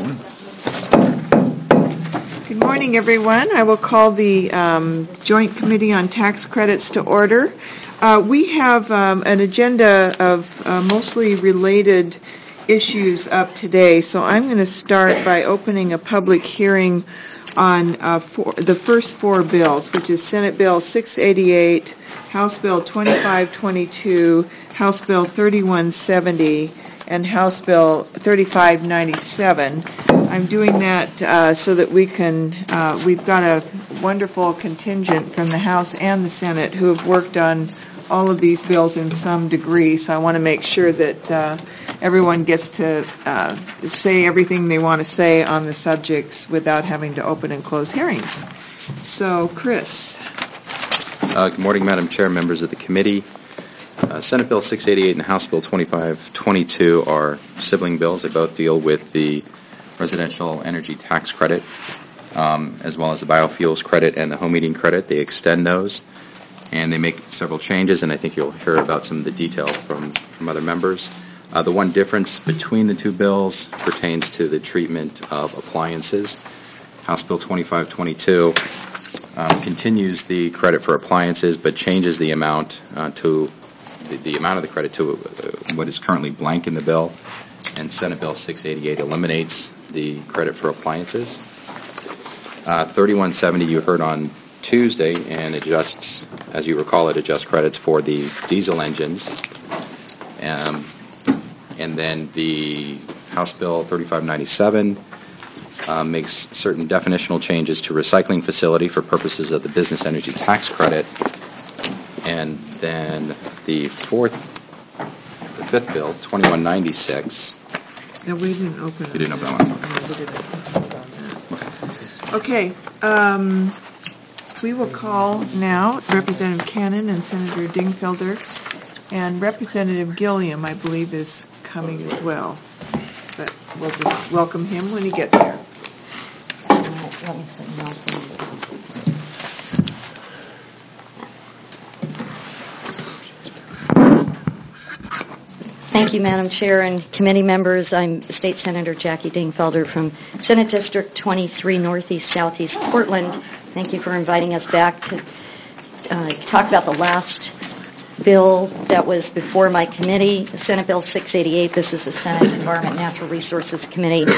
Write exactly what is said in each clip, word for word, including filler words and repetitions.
Good morning, everyone. I will call the um, Joint Committee on Tax Credits to order. Uh, we have um, an agenda of uh, mostly related issues up today, so I'm going to start by opening a public hearing on uh, four, the first four bills, which is Senate Bill six eighty-eight, House Bill twenty-five twenty-two, House Bill thirty-one seventy, and House Bill thirty-five ninety-seven. I'm doing that uh, so that we can, uh, we've got a wonderful contingent from the House and the Senate who have worked on all of these bills in some degree, so I want to make sure that uh, everyone gets to uh, say everything they want to say on the subjects without having to open and close hearings. So, Chris. Uh, good morning, Madam Chair, members of the committee. Uh, Senate Bill six eighty-eight and House Bill twenty-five twenty-two are sibling bills. They both deal with the residential energy tax credit, um, as well as the biofuels credit and the home heating credit. They extend those, and they make several changes, and I think you'll hear about some of the detail from, from other members. Uh, the one difference between the two bills pertains to the treatment of appliances. House Bill twenty-five twenty-two um, continues the credit for appliances, but changes the amount uh, to the, the amount of the credit to uh, what is currently blank in the bill, and Senate Bill six eighty-eight eliminates the credit for appliances. Uh, thirty-one seventy you heard on Tuesday, and adjusts, as you recall, it adjusts credits for the diesel engines. Um, and then the House Bill thirty-five ninety-seven uh, makes certain definitional changes to recycling facility for purposes of the business energy tax credit. And then the fourth, the fifth bill, twenty-one ninety-six. No, we didn't open it. You didn't open that one? No, we didn't open that. Okay. Um, we will call now Representative Cannon and Senator Dingfelder, and Representative Gilliam, I believe, is coming as well. But we'll just welcome him when he gets here. Let me sit down. Thank you, Madam Chair and committee members. I'm State Senator Jackie Dingfelder from Senate District twenty-three, Northeast Southeast Portland. Thank you for inviting us back to uh, talk about the last bill that was before my committee, Senate Bill six eighty-eight. This is the Senate Environment and Natural Resources Committee.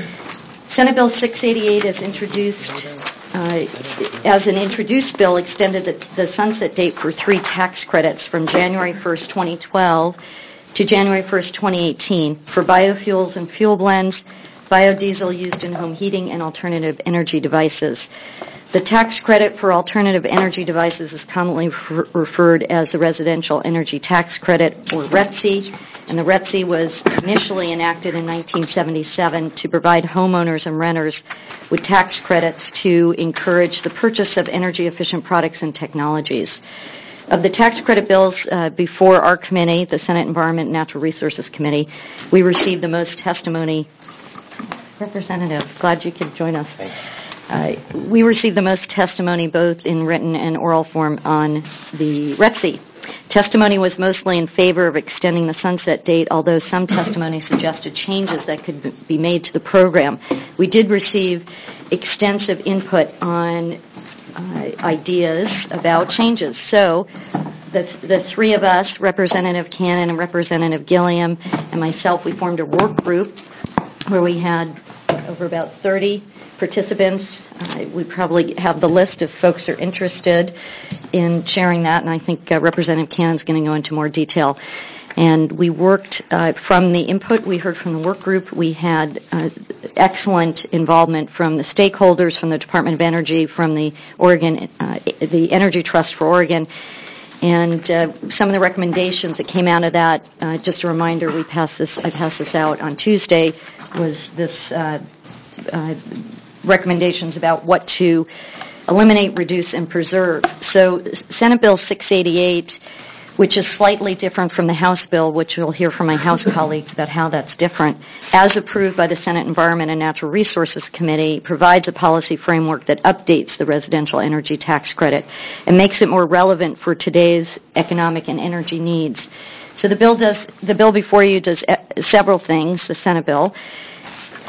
Senate Bill six eighty-eight is introduced uh, as an introduced bill, extended the, the sunset date for three tax credits from January first, twenty twelve to January first, twenty eighteen for biofuels and fuel blends, biodiesel used in home heating, and alternative energy devices. The tax credit for alternative energy devices is commonly re- referred as the Residential Energy Tax Credit, or R E T C, and the R E T C was initially enacted in nineteen seventy-seven to provide homeowners and renters with tax credits to encourage the purchase of energy-efficient products and technologies. Of the tax credit bills uh, before our committee, the Senate Environment and Natural Resources Committee, we received the most testimony. Representative, glad you could join us. Uh, we received the most testimony both in written and oral form on the R E T C. Testimony was mostly in favor of extending the sunset date, although some testimony suggested changes that could be made to the program. We did receive extensive input on Uh, ideas about changes. So the, the three of us, Representative Cannon and Representative Gilliam and myself, we formed a work group where we had over about thirty participants. Uh, we probably have the list if folks are interested in sharing that, and I think uh, Representative Cannon's going to go into more detail. And we worked uh, from the input we heard from the work group. We had uh, excellent involvement from the stakeholders, from the Department of Energy, from the Oregon, uh, the Energy Trust for Oregon, and uh, some of the recommendations that came out of that. Uh, just a reminder, we passed this. I passed this out on Tuesday. Was this uh, uh, recommendations about what to eliminate, reduce, and preserve? So, Senate Bill six eighty-eight, which is slightly different from the House bill, which you'll hear from my House colleagues about how that's different, as approved by the Senate Environment and Natural Resources Committee, provides a policy framework that updates the residential energy tax credit and makes it more relevant for today's economic and energy needs. So the bill does, the bill before you does several things, the Senate bill.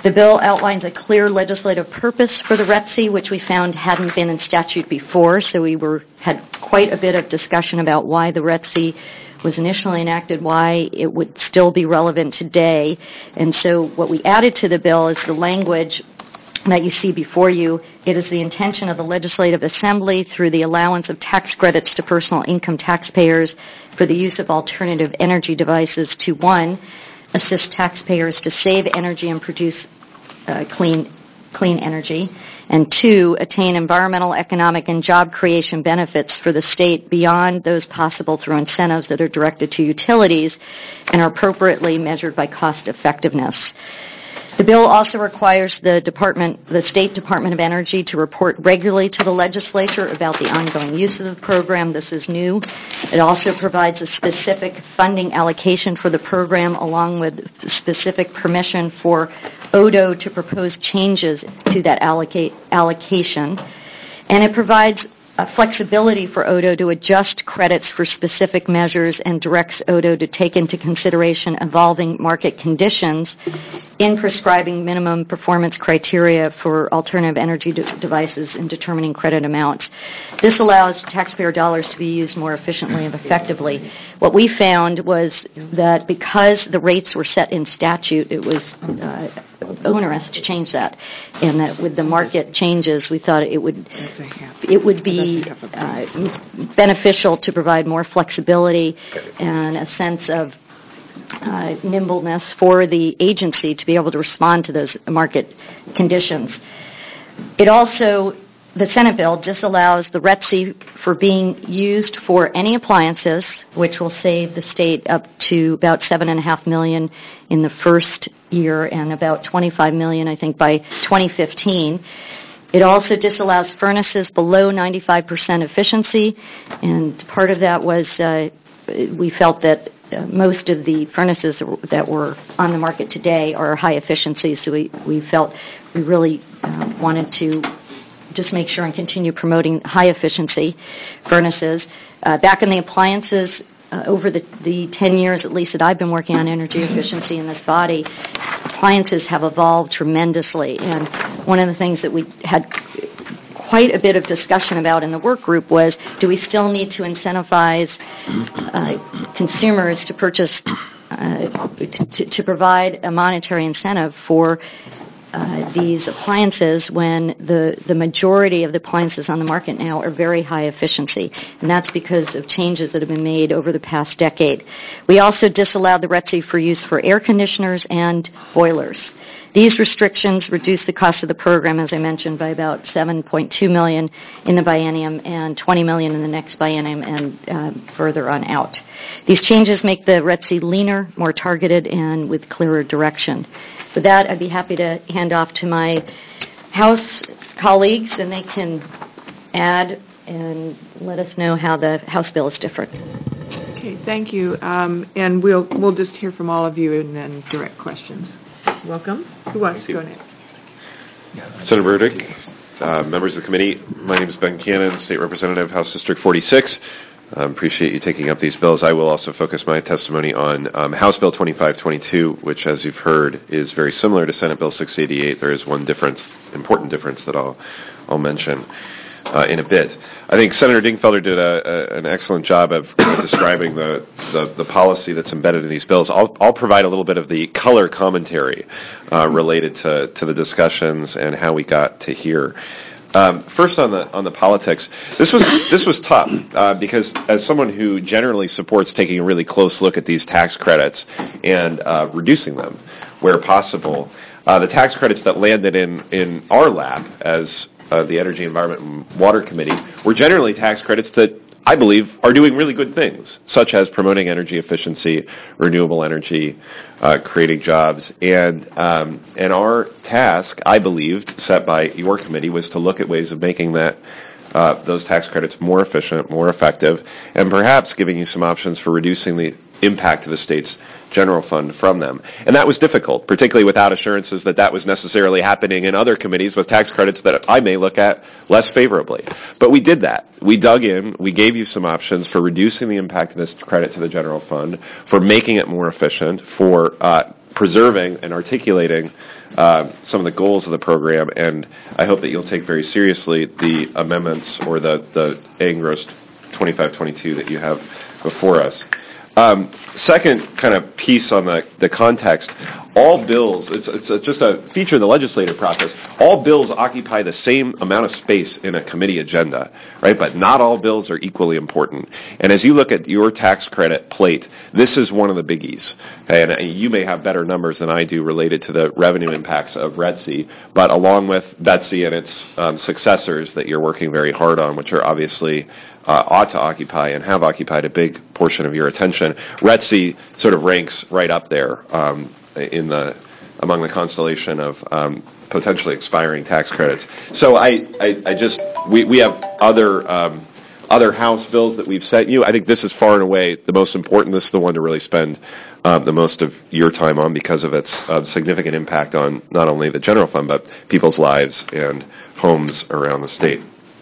The bill outlines a clear legislative purpose for the R E T C, which we found hadn't been in statute before, so we were had quite a bit of discussion about why the R E T C was initially enacted, why it would still be relevant today. And so what we added to the bill is the language that you see before you. It is the intention of the Legislative Assembly, through the allowance of tax credits to personal income taxpayers for the use of alternative energy devices, to, one, assist taxpayers to save energy and produce uh, clean clean energy, and two, attain environmental, economic, and job creation benefits for the state beyond those possible through incentives that are directed to utilities and are appropriately measured by cost effectiveness. The bill also requires the Department, the State Department of Energy to report regularly to the legislature about the ongoing use of the program. This is new. It also provides a specific funding allocation for the program, along with specific permission for O D O to propose changes to that allocate, allocation. And it provides Uh, flexibility for O D O to adjust credits for specific measures, and directs O D O to take into consideration evolving market conditions in prescribing minimum performance criteria for alternative energy de- devices in determining credit amounts. This allows taxpayer dollars to be used more efficiently and effectively. What we found was that because the rates were set in statute, it was uh, onerous to change that, and that with the market changes, we thought it would it would be uh, beneficial to provide more flexibility and a sense of uh, nimbleness for the agency to be able to respond to those market conditions. It also, the Senate bill disallows the R E T C for being used for any appliances, which will save the state up to about seven and a half million in the first year, and about twenty-five million, I think, by twenty fifteen. It also disallows furnaces below ninety-five percent efficiency, and part of that was uh, we felt that uh, most of the furnaces that were on the market today are high efficiency, so we, we felt we really uh, wanted to just make sure and continue promoting high efficiency furnaces. Uh, back in the appliances, uh, over the, the ten years at least that I've been working on energy efficiency in this body, appliances have evolved tremendously. And one of the things that we had quite a bit of discussion about in the work group was, do we still need to incentivize uh, consumers to purchase, uh, to, to provide a monetary incentive for Uh, these appliances when the, the majority of the appliances on the market now are very high efficiency, and that's because of changes that have been made over the past decade. We also disallowed the R E T C for use for air conditioners and boilers. These restrictions reduce the cost of the program, as I mentioned, by about seven point two million dollars in the biennium and twenty million dollars in the next biennium and uh, further on out. These changes make the R E T C leaner, more targeted, and with clearer direction. With that, I'd be happy to hand off to my House colleagues, and they can add and let us know how the House bill is different. Okay, thank you. Um, and we'll we'll just hear from all of you and then direct questions. Welcome. Who wants to go next? Senator Burdick, uh, members of the committee, my name is Ben Cannon, State Representative, House District forty-six. Um, appreciate you taking up these bills. I will also focus my testimony on um, House Bill twenty-five twenty-two, which, as you've heard, is very similar to Senate Bill six eighty-eight. There is one difference, important difference, that I'll I'll mention uh, in a bit. I think Senator Dingfelder did a, a, an excellent job of kind of describing the, the the policy that's embedded in these bills. I'll I'll provide a little bit of the color commentary uh, related to to the discussions and how we got to here. Um, first, on the on the politics, this was this was tough uh, because, as someone who generally supports taking a really close look at these tax credits and uh, reducing them where possible, uh, the tax credits that landed in in our lap as uh, the Energy, Environment, and Water Committee were generally tax credits that I believe are doing really good things, such as promoting energy efficiency, renewable energy, uh, creating jobs. And um, and our task, I believed, set by your committee, was to look at ways of making that uh, those tax credits more efficient, more effective, and perhaps giving you some options for reducing the impact to the state's general fund from them. And that was difficult, particularly without assurances that that was necessarily happening in other committees with tax credits that I may look at less favorably. But we did that. We dug in. We gave you some options for reducing the impact of this credit to the general fund, for making it more efficient, for uh, preserving and articulating uh, some of the goals of the program, and I hope that you'll take very seriously the amendments or the, the A N G R O S twenty-five twenty-two that you have before us. Um, second kind of piece on the, the context, all bills, it's, it's a, just a feature of the legislative process, all bills occupy the same amount of space in a committee agenda, right? But not all bills are equally important. And as you look at your tax credit plate, this is one of the biggies. Okay? And you may have better numbers than I do related to the revenue impacts of R E T C, but along with Betsy and its um, successors that you're working very hard on, which are obviously Uh, ought to occupy and have occupied a big portion of your attention. R E T C sort of ranks right up there um, in the among the constellation of um, potentially expiring tax credits. So I, I, I just we, we have other um, other House bills that we've sent you. I think this is far and away the most important. This is the one to really spend um, the most of your time on because of its uh, significant impact on not only the general fund but people's lives and homes around the state.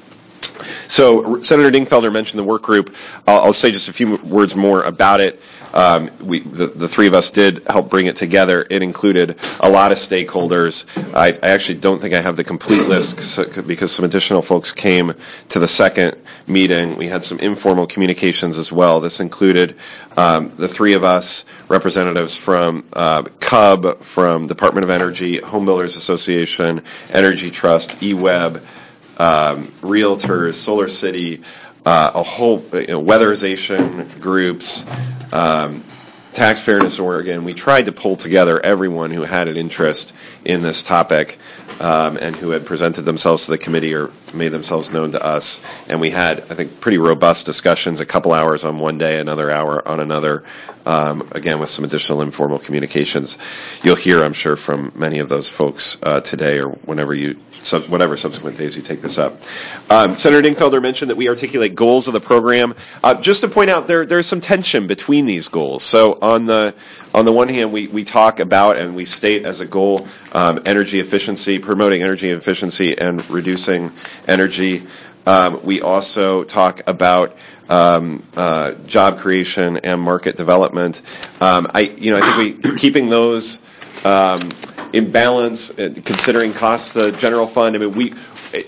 So Senator Dingfelder mentioned the work group. I'll, I'll say just a few words more about it. Um, we, the, the three of us did help bring it together. It included a lot of stakeholders. I, I actually don't think I have the complete list because some additional folks came to the second meeting. We had some informal communications as well. This included um, the three of us, representatives from uh, C U B, from Department of Energy, Home Builders Association, Energy Trust, E W E B, Um, realtors, Solar City, uh, a whole you know, weatherization groups, um, Tax Fairness Oregon. We tried to pull together everyone who had an interest in this topic um, and who had presented themselves to the committee or made themselves known to us. And we had, I think, pretty robust discussions, a couple hours on one day, another hour on another, um, again, with some additional informal communications. You'll hear, I'm sure, from many of those folks uh, today or whenever you, sub, whatever subsequent days you take this up. Um, Senator Dingfelder mentioned that we articulate goals of the program. Uh, just to point out, there there's some tension between these goals. So on the on the one hand, we, we talk about and we state as a goal um, energy efficiency, promoting energy efficiency and reducing energy. Um, we also talk about um, uh, job creation and market development. Um, I, you know, I think we keeping those um, in balance, uh, considering costs to the general fund. I mean, we.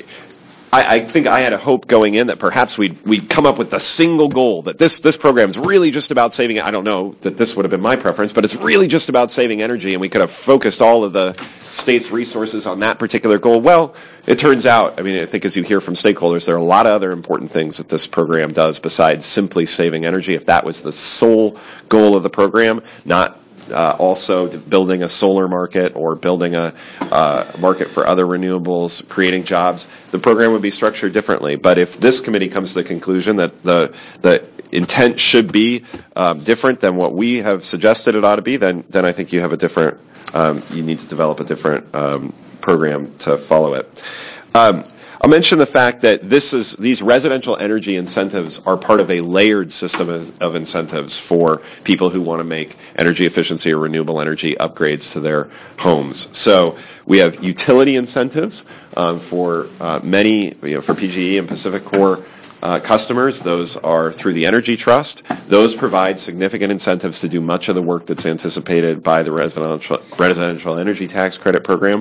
I, I think I had a hope going in that perhaps we'd, we'd come up with a single goal, that this, this program is really just about saving, I don't know that this would have been my preference, but it's really just about saving energy, and we could have focused all of the state's resources on that particular goal. Well, it turns out, I mean, I think as you hear from stakeholders, there are a lot of other important things that this program does besides simply saving energy. If that was the sole goal of the program, not Uh, also building a solar market or building a uh, market for other renewables, creating jobs, the program would be structured differently. But if this committee comes to the conclusion that the the intent should be um, different than what we have suggested it ought to be, then then I think you have a different, um, you need to develop a different um, program to follow it. Um, I'll mention the fact that this is these residential energy incentives are part of a layered system of, of incentives for people who want to make energy efficiency or renewable energy upgrades to their homes. So we have utility incentives um, for uh, many, you know, for P G E and Pacific Core uh, customers. Those are through the Energy Trust. Those provide significant incentives to do much of the work that's anticipated by the residential residential energy tax credit program.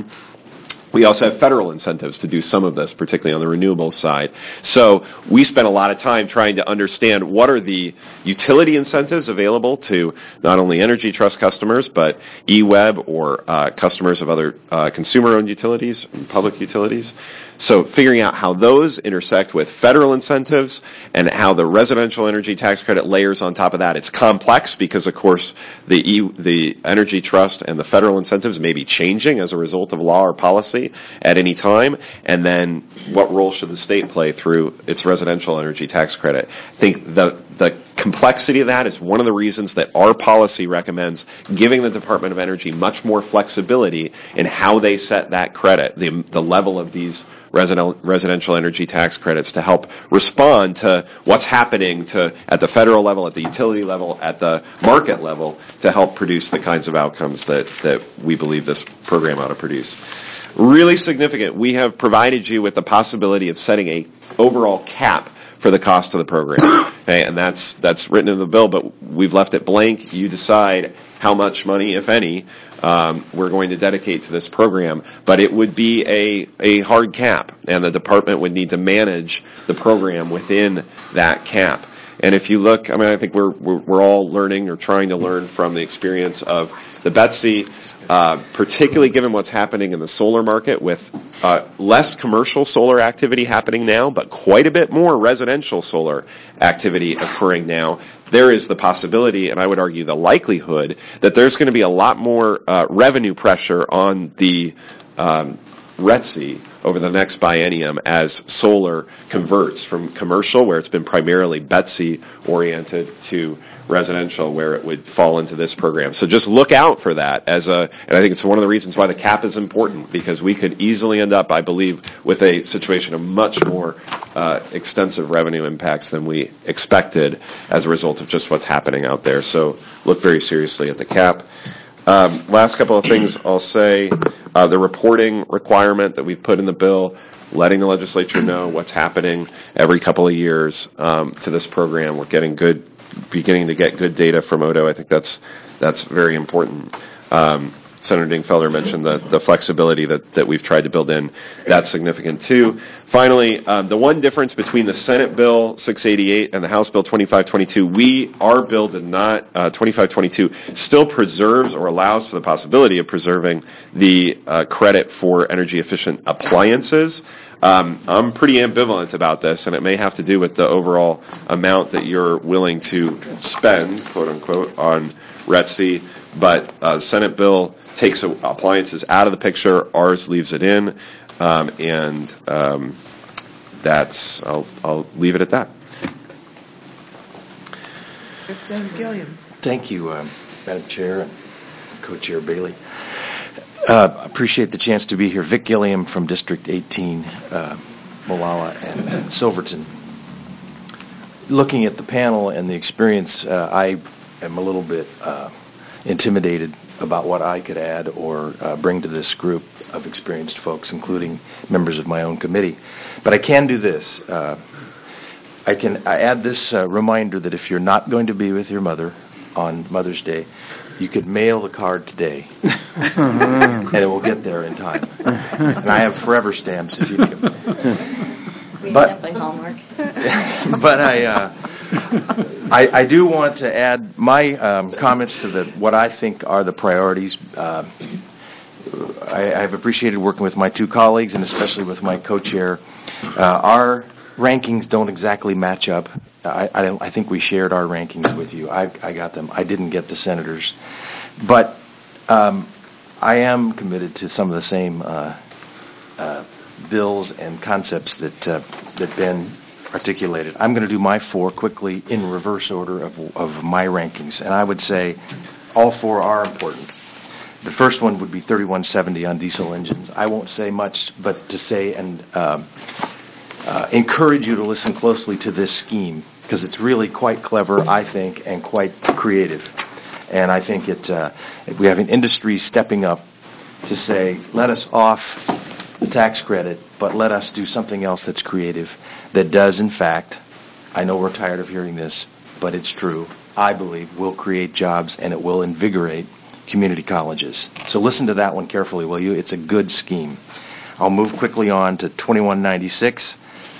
We also have federal incentives to do some of this, particularly on the renewables side. So we spent a lot of time trying to understand what are the utility incentives available to not only Energy Trust customers, but E W E B or uh, customers of other uh, consumer-owned utilities and public utilities. So figuring out how those intersect with federal incentives and how the residential energy tax credit layers on top of that. It's complex because, of course, the e, the Energy Trust and the federal incentives may be changing as a result of law or policy at any time. And then what role should the state play through its residential energy tax credit? I think the the complexity of that is one of the reasons that our policy recommends giving the Department of Energy much more flexibility in how they set that credit, the the level of these residential energy tax credits, to help respond to what's happening to at the federal level, at the utility level, at the market level, to help produce the kinds of outcomes that, that we believe this program ought to produce. Really significant, we have provided you with the possibility of setting a overall cap for the cost of the program. Okay, and that's that's written in the bill, but we've left it blank. You decide how much money, if any, um, we're going to dedicate to this program, but it would be a, a hard cap, and the department would need to manage the program within that cap. And if you look, I mean, I think we're, we're, we're all learning or trying to learn from the experience of the Betsy, uh, particularly given what's happening in the solar market with uh, less commercial solar activity happening now, but quite a bit more residential solar activity occurring now. There is the possibility, and I would argue the likelihood, that there's going to be a lot more uh, revenue pressure on the um, R E T S I over the next biennium as solar converts from commercial, where it's been primarily Betsy oriented, to residential, where it would fall into this program. So just look out for that as a, and I think it's one of the reasons why the cap is important, because we could easily end up, I believe, with a situation of much more uh, extensive revenue impacts than we expected as a result of just what's happening out there. So look very seriously at the cap. Um, last couple of things I'll say, uh, the reporting requirement that we've put in the bill, letting the legislature know what's happening every couple of years um, to this program. We're getting good, beginning to get good data from O D O. I think that's that's very important. Um, Senator Dingfelder mentioned the, the flexibility that, that we've tried to build in. That's significant too. Finally, um, the one difference between the Senate Bill six eighty-eight and the House Bill twenty-five twenty-two, we, our bill did not, uh, twenty-five twenty-two still preserves or allows for the possibility of preserving the uh, credit for energy efficient appliances. Um, I'm pretty ambivalent about this, and it may have to do with the overall amount that you're willing to spend, quote unquote, on R E T S I, but uh, Senate bill takes appliances out of the picture, ours leaves it in, um, and um, that's, I'll, I'll leave it at that. Representative Gilliam. Thank you, um, Madam Chair and Co-Chair Bailey. Uh, appreciate the chance to be here. Vic Gilliam from District eighteen, uh, Molalla and, and Silverton. Looking at the panel and the experience, uh, I am a little bit uh, intimidated about what I could add or uh, bring to this group of experienced folks, including members of my own committee. But I can do this. Uh, I can I add this uh, reminder that if you're not going to be with your mother on Mother's Day, you could mail the card today, and it will get there in time. And I have forever stamps if you need them. We But- have by Hallmark. But I, uh, I, I do want to add my um, comments to the what I think are the priorities. Uh, I, I've appreciated working with my two colleagues and especially with my co-chair. Uh, our rankings don't exactly match up. I, I, don't, I think we shared our rankings with you. I, I got them. I didn't get the senators, but um, I am committed to some of the same uh, uh, bills and concepts that uh, that Ben articulated. I'm going to do my four quickly in reverse order of, of my rankings, and I would say all four are important. The first one would be thirty-one seventy on diesel engines. I won't say much, but to say and uh, uh, encourage you to listen closely to this scheme, because it's really quite clever, I think, and quite creative. And I think it uh, we have an industry stepping up to say, let us off the tax credit, but let us do something else that's creative, that does, in fact, I know we're tired of hearing this, but it's true, I believe, will create jobs and it will invigorate community colleges. So listen to that one carefully, will you? It's a good scheme. I'll move quickly on to twenty-one ninety-six,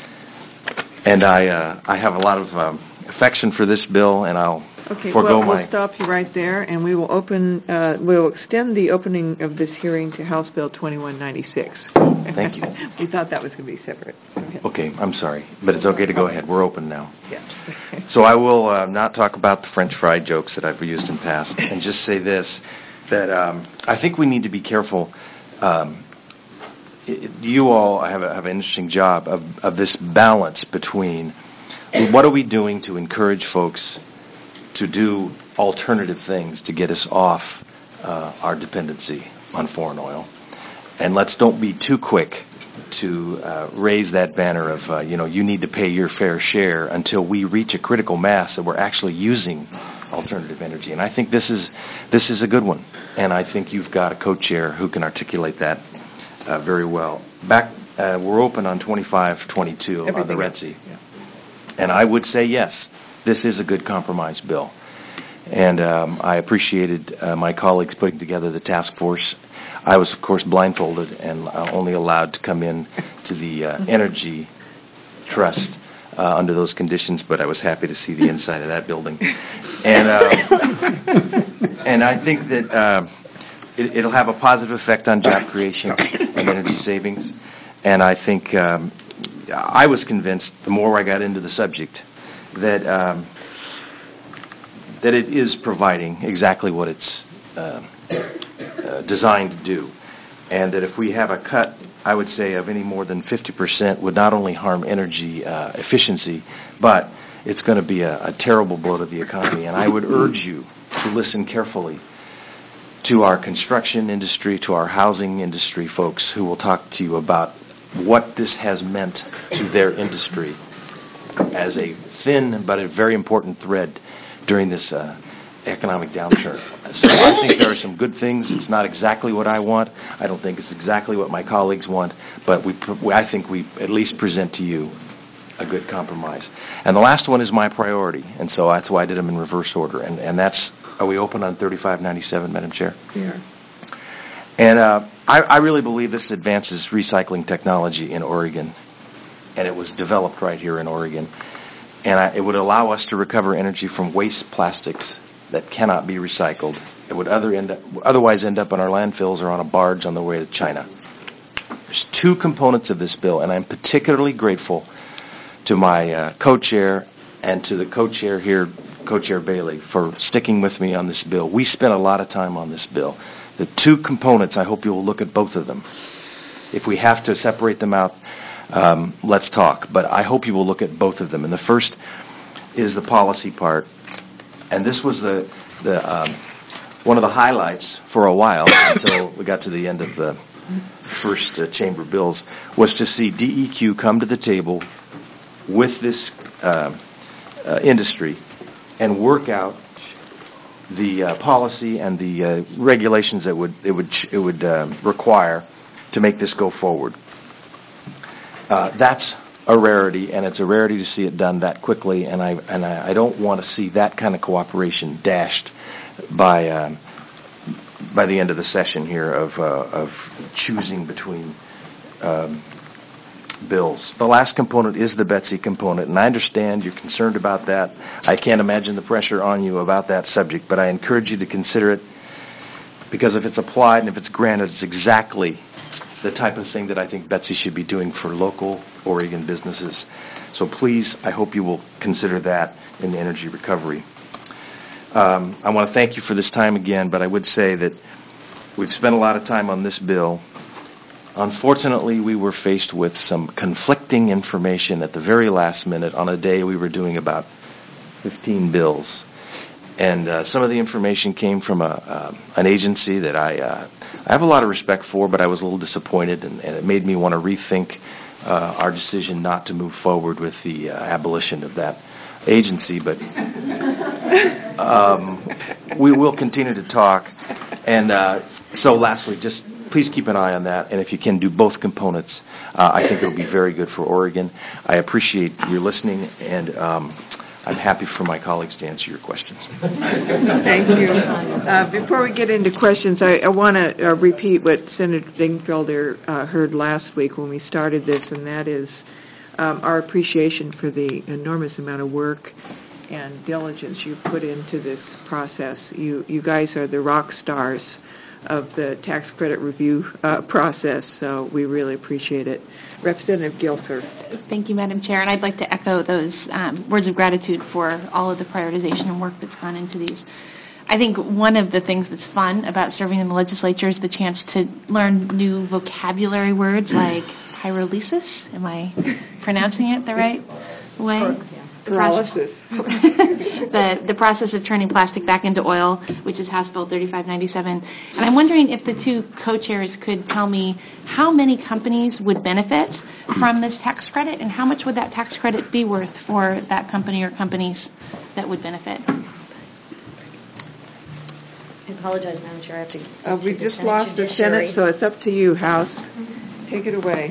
and I uh, I have a lot of um, affection for this bill, and I'll Okay, forego well, my... we'll stop you right there, and we will open, uh, we'll extend the opening of this hearing to House Bill twenty-one ninety-six. Thank you. We thought that was going to be separate. Go ahead. Okay, I'm sorry, but it's okay to go ahead. We're open now. Yes. So I will uh, not talk about the French fry jokes that I've used in past, and just say this, that um, I think we need to be careful. Um, it, you all have, a, have an interesting job of, of this balance between what are we doing to encourage folks to do alternative things to get us off uh, our dependency on foreign oil. And let's don't be too quick to uh, raise that banner of, uh, you know, you need to pay your fair share until we reach a critical mass that we're actually using alternative energy. And I think this is this is a good one. And I think you've got a co-chair who can articulate that uh, very well. Back, uh, we're open on twenty-five twenty-two on the R E T S I. Yeah. And I would say yes. This is a good compromise bill. And um, I appreciated uh, my colleagues putting together the task force. I was, of course, blindfolded and uh, only allowed to come in to the uh, Energy Trust uh, under those conditions, but I was happy to see the inside of that building. And uh, and I think that uh, it, it'll have a positive effect on job creation and energy savings. And I think um, I was convinced, the more I got into the subject, that um, that it is providing exactly what it's uh, uh, designed to do. And that if we have a cut, I would say, of any more than fifty percent would not only harm energy uh, efficiency, but it's going to be a, a terrible blow to the economy. And I would urge you to listen carefully to our construction industry, to our housing industry folks who will talk to you about what this has meant to their industry as a thin but a very important thread during this uh, economic downturn. So I think there are some good things. It's not exactly what I want. I don't think it's exactly what my colleagues want, but we, we I think we at least present to you a good compromise. And the last one is my priority, and so that's why I did them in reverse order. And, and that's, are we open on thirty-five ninety-seven, Madam Chair? Yeah. And uh, I, I really believe this advances recycling technology in Oregon, and it was developed right here in Oregon. And I, it would allow us to recover energy from waste plastics that cannot be recycled. It would other end up, otherwise end up in our landfills or on a barge on the way to China. There's two components of this bill, and I'm particularly grateful to my uh, co-chair and to the co-chair here, Co-Chair Bailey, for sticking with me on this bill. We spent a lot of time on this bill. The two components, I hope you will look at both of them. If we have to separate them out, um, let's talk. But I hope you will look at both of them. And the first is the policy part. And this was the, the um, one of the highlights for a while until we got to the end of the first uh, chamber bills, was to see D E Q come to the table with this uh, uh, industry and work out the uh, policy and the uh, regulations that would it would it would uh, require to make this go forward. Uh, that's a rarity, and it's a rarity to see it done that quickly. And I and I, I don't want to see that kind of cooperation dashed by uh, by the end of the session here of uh, of choosing between um, bills. The last component is the Betsy component, and I understand you're concerned about that. I can't imagine the pressure on you about that subject, but I encourage you to consider it, because if it's applied and if it's granted, it's exactly the type of thing that I think Betsy should be doing for local Oregon businesses. So please, I hope you will consider that in the energy recovery. Um, I want to thank you for this time again, but I would say that we've spent a lot of time on this bill. Unfortunately, we were faced with some conflicting information at the very last minute on a day we were doing about fifteen bills. And uh, some of the information came from a, uh, an agency that I, uh, I have a lot of respect for, but I was a little disappointed, and, and it made me want to rethink uh, our decision not to move forward with the uh, abolition of that agency. But um, we will continue to talk. And uh, so lastly, just please keep an eye on that, and if you can do both components, uh, I think it will be very good for Oregon. I appreciate your listening, and um, I'm happy for my colleagues to answer your questions. Thank you. Uh, before we get into questions, I, I want to uh, repeat what Senator Dingfelder uh, heard last week when we started this, and that is um, our appreciation for the enormous amount of work and diligence you put into this process. You, you guys are the rock stars of the tax credit review uh, process, so we really appreciate it. Representative Gilter. Thank you, Madam Chair, and I'd like to echo those um, words of gratitude for all of the prioritization and work that's gone into these. I think one of the things that's fun about serving in the legislature is the chance to learn new vocabulary words like pyrolysis. Am I pronouncing it the right way? Pyrolysis. the the process of turning plastic back into oil, which is House Bill thirty-five ninety-seven. And I'm wondering if the two co-chairs could tell me how many companies would benefit from this tax credit, and how much would that tax credit be worth for that company or companies that would benefit? I apologize, Madam Chair. I have to. Uh, we just lost the Senate, so it's up to you, House. Take it away.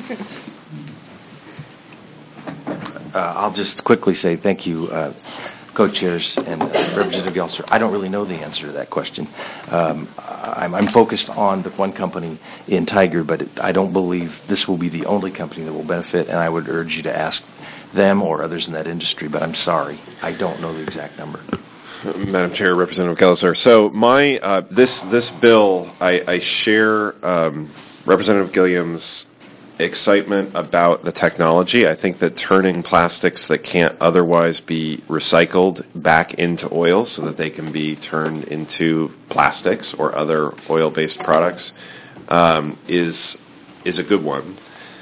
Uh, I'll just quickly say thank you, uh, co-chairs and uh, Representative Gelser, I don't really know the answer to that question. Um, I'm, I'm focused on the one company in Tiger, but it, I don't believe this will be the only company that will benefit, and I would urge you to ask them or others in that industry, but I'm sorry, I don't know the exact number. Madam Chair, Representative Gelser. So my uh, this this bill, I, I share um, Representative Gilliam's excitement about the technology. I think that turning plastics that can't otherwise be recycled back into oil so that they can be turned into plastics or other oil-based products um, is is a good one.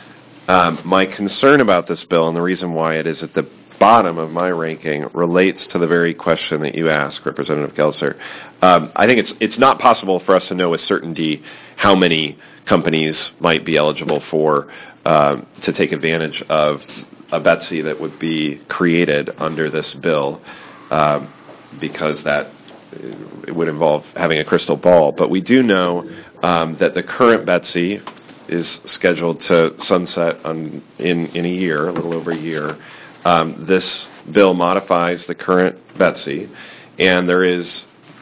Um, my concern about this bill, and the reason why it is at the bottom of my ranking, relates to the very question that you asked, Representative Gelser. Um, I think it's it's not possible for us to know with certainty how many companies might be eligible for uh, to take advantage of a B E T S I that would be created under this bill, um, because that it would involve having a crystal ball. But we do know um, that the current B E T S I is scheduled to sunset on, in in a year, a little over a year. Um, this bill modifies the current B E T S I, and there is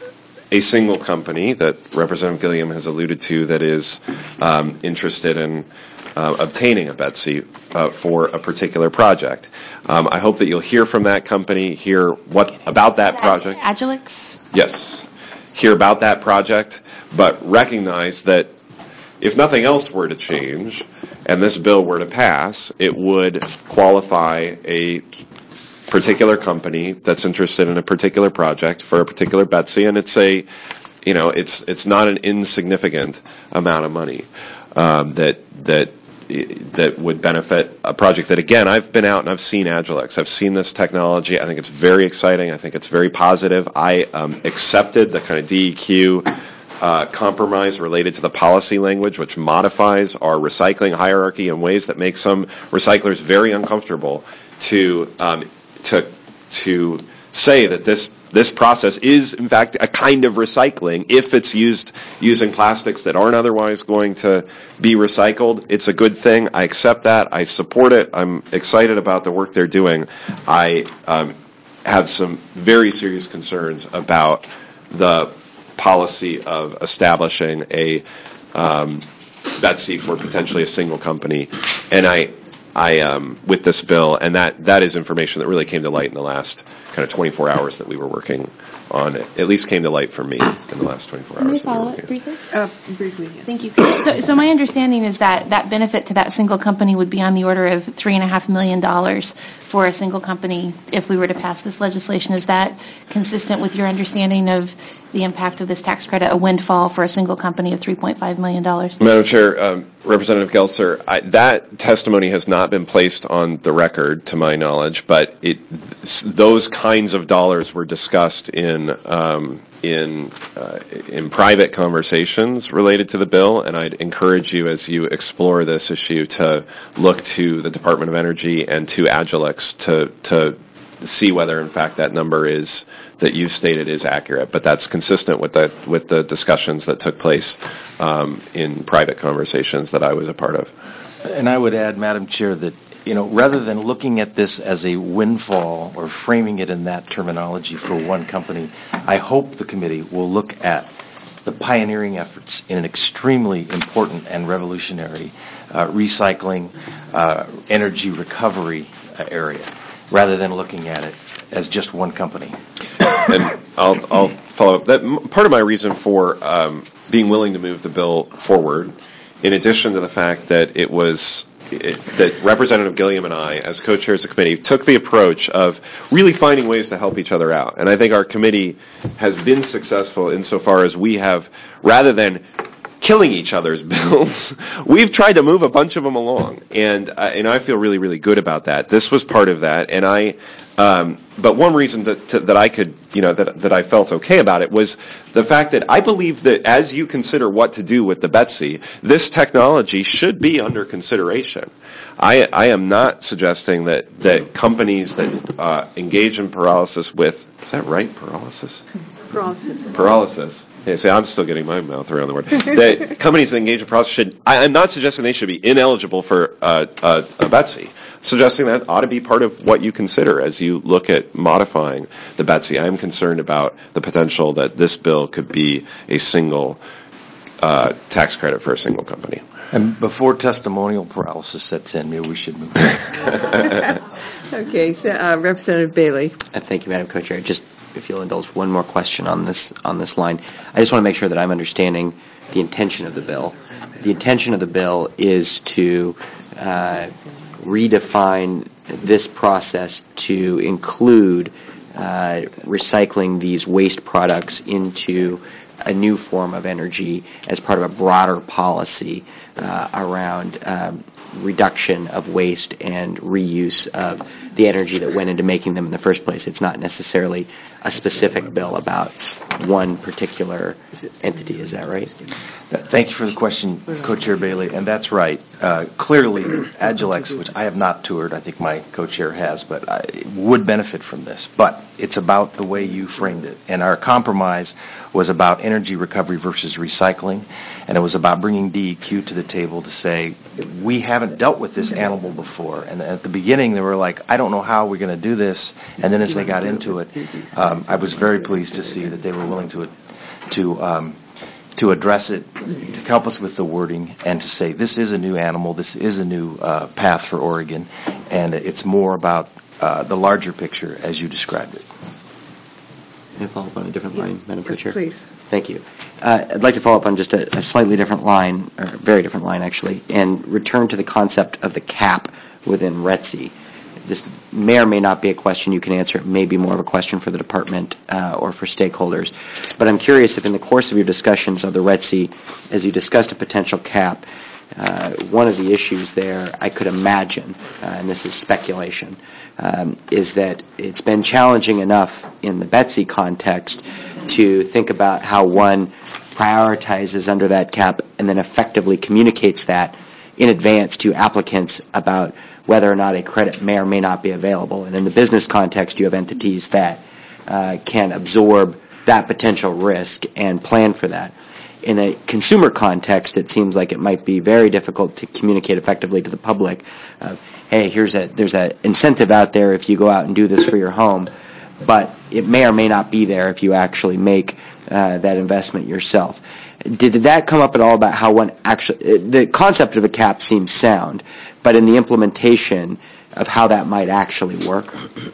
a single company that Representative Gilliam has alluded to that is um, interested in uh, obtaining a B E T S I uh, for a particular project. Um, I hope that you'll hear from that company, hear what about that project. Agilex? Yes, hear about that project, but recognize that if nothing else were to change and this bill were to pass, it would qualify a particular company that's interested in a particular project for a particular B E T S I, and it's a, you know, it's it's not an insignificant amount of money um, that that that would benefit a project that, again, I've been out and I've seen Agilex. I've seen this technology. I think it's very exciting. I think it's very positive. I um, accepted the kind of D E Q Uh, compromise related to the policy language, which modifies our recycling hierarchy in ways that make some recyclers very uncomfortable to um, to to say that this this process is in fact a kind of recycling if it's used using plastics that aren't otherwise going to be recycled. It's a good thing. I accept that. I support it. I'm excited about the work they're doing. I um, have some very serious concerns about the policy of establishing a um, B E T S I for potentially a single company, and I, I um, with this bill, and that that is information that really came to light in the last kind of twenty-four hours that we were working on it. At least came to light for me in the last twenty-four Can we hours. that we were follow working. up briefly? Uh, briefly, yes. Thank you. So, so my understanding is that that benefit to that single company would be on the order of three and a half million dollars for a single company if we were to pass this legislation. Is that consistent with your understanding of the impact of this tax credit, a windfall for a single company of three point five million dollars? Madam Chair, um, Representative Gelser, I, that testimony has not been placed on the record, to my knowledge, but it, those kinds of dollars were discussed in um, in uh, in private conversations related to the bill, and I'd encourage you, as you explore this issue, to look to the Department of Energy and to Agilex to to see whether, in fact, that number is that you stated is accurate. But that's consistent with the with the discussions that took place um, in private conversations that I was a part of. And I would add, Madam Chair, that, you know, rather than looking at this as a windfall or framing it in that terminology for one company, I hope the committee will look at the pioneering efforts in an extremely important and revolutionary uh, recycling, uh, energy recovery uh, area, rather than looking at it as just one company. And I'll, I'll follow up. That part of my reason for um, being willing to move the bill forward, in addition to the fact that it was it, that Representative Gilliam and I, as co-chairs of the committee, took the approach of really finding ways to help each other out. And I think our committee has been successful insofar as we have, rather than killing each other's bills, we've tried to move a bunch of them along, and uh, and I feel really, really good about that. This was part of that, and I. Um, but one reason that to, that I could, you know, that that I felt okay about it was the fact that I believe that as you consider what to do with the B E T S I, this technology should be under consideration. I I am not suggesting that that companies that uh, engage in pyrolysis with, is that right, pyrolysis? Pyrolysis. Pyrolysis. Yeah, see, I'm still getting my mouth around the word. That companies that engage in pyrolysis should, I, I'm not suggesting they should be ineligible for uh, uh, a B E T S I, suggesting that ought to be part of what you consider as you look at modifying the B E T S I. I'm concerned about the potential that this bill could be a single uh, tax credit for a single company. And before testimonial paralysis sets in, maybe we should move on. Okay, so, uh, Representative Bailey. Uh, Thank you, Madam Co-Chair. Just, if you'll indulge, one more question on this on this line. I just want to make sure that I'm understanding the intention of the bill. The intention of the bill is to uh, redefine this process to include uh, recycling these waste products into a new form of energy as part of a broader policy uh, around um, reduction of waste and reuse of the energy that went into making them in the first place. It's not necessarily a specific bill about one particular entity. Is that right? Thank you for the question, Co-Chair Bailey, and that's right. Uh, clearly, Agilex, which I have not toured, I think my co-chair has, but I would benefit from this. But it's about the way you framed it. And our compromise was about energy recovery versus recycling, and it was about bringing D E Q to the table to say, we haven't dealt with this animal before. And at the beginning, they were like, I don't know how we're going to do this. And then as they got into it, um, I was very pleased to see that they were willing to to um, to address it, to help us with the wording, and to say this is a new animal, this is a new uh, path for Oregon, and it's more about uh, the larger picture as you described it. Can I follow up on a different line, Madam Yes, Co-Chair? please. Thank you. Uh, I'd like to follow up on just a, a slightly different line, or a very different line actually, and return to the concept of the cap within R E T S I. This may or may not be a question you can answer. It may be more of a question for the department uh, or for stakeholders. But I'm curious if in the course of your discussions of the R E T S I, as you discussed a potential cap, uh, one of the issues there, I could imagine, uh, and this is speculation, um, is that it's been challenging enough in the B E T S I context to think about how one prioritizes under that cap and then effectively communicates that in advance to applicants about whether or not a credit may or may not be available. And in the business context, you have entities that uh, can absorb that potential risk and plan for that. In a consumer context, it seems like it might be very difficult to communicate effectively to the public. Uh, hey, here's a there's an incentive out there if you go out and do this for your home, but it may or may not be there if you actually make uh, that investment yourself. Did, did that come up at all about how one actually, the concept of a cap seems sound, but in the implementation of how that might actually work?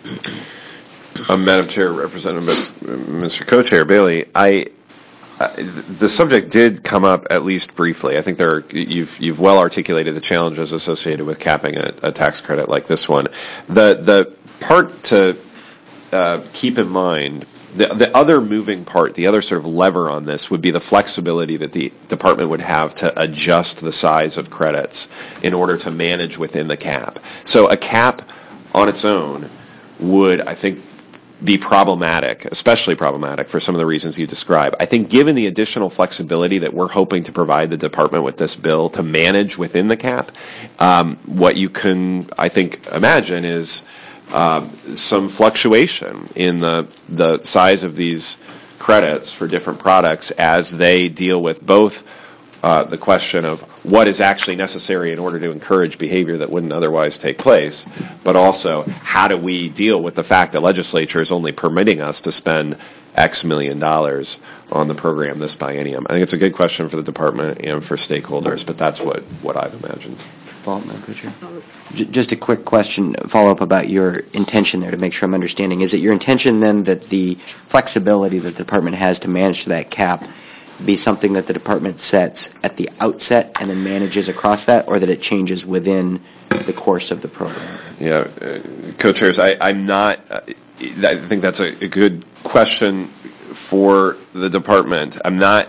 Uh, Madam Chair, Representative Mister Co-Chair Bailey, I uh, the subject did come up at least briefly. I think there are, you've you've well articulated the challenges associated with capping a, a tax credit like this one. The the part to uh, keep in mind. The, the other moving part, the other sort of lever on this would be the flexibility that the department would have to adjust the size of credits in order to manage within the cap. So a cap on its own would, I think, be problematic, especially problematic for some of the reasons you describe. I think given the additional flexibility that we're hoping to provide the department with this bill to manage within the cap, um, what you can, I think, imagine is Uh, some fluctuation in the the size of these credits for different products as they deal with both uh, the question of what is actually necessary in order to encourage behavior that wouldn't otherwise take place, but also how do we deal with the fact that legislature is only permitting us to spend X million dollars on the program this biennium. I think it's a good question for the department and for stakeholders, but that's what, what I've imagined. Follow-up, Madam Co-Chair? J- Just a quick question, follow-up about your intention there to make sure I'm understanding. Is it your intention then that the flexibility that the department has to manage to that cap be something that the department sets at the outset and then manages across that, or that it changes within the course of the program? Yeah, uh, co-chairs, I, I'm not, uh, I think that's a, a good question for the department. I'm not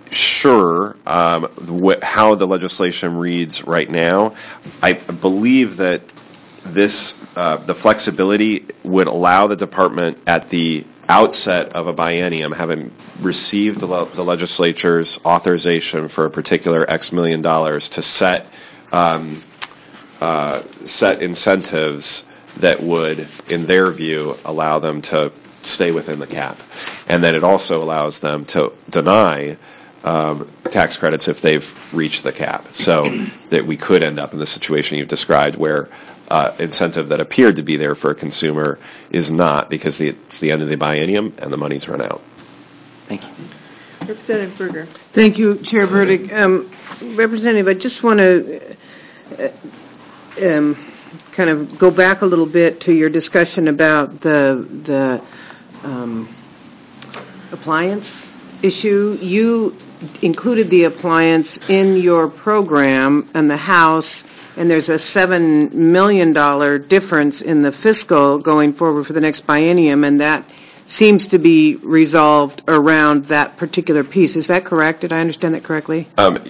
sure um, wh- how the legislation reads right now. I believe that this, uh, the flexibility would allow the department at the outset of a biennium, having received the, le- the legislature's authorization for a particular X million dollars, to set um, uh, set incentives that would, in their view, allow them to stay within the cap. And then it also allows them to deny um, tax credits if they've reached the cap. So that we could end up in the situation you've described where uh, incentive that appeared to be there for a consumer is not because the, it's the end of the biennium and the money's run out. Thank you. Representative Berger. Thank you, Chair Burdick. Um, Representative, I just want to uh, um, kind of go back a little bit to your discussion about the the um, appliance issue. You included the appliance in your program and the House, and there's a seven million dollars difference in the fiscal going forward for the next biennium, and that seems to be resolved around that particular piece. Is that correct? Did I understand that correctly? Um,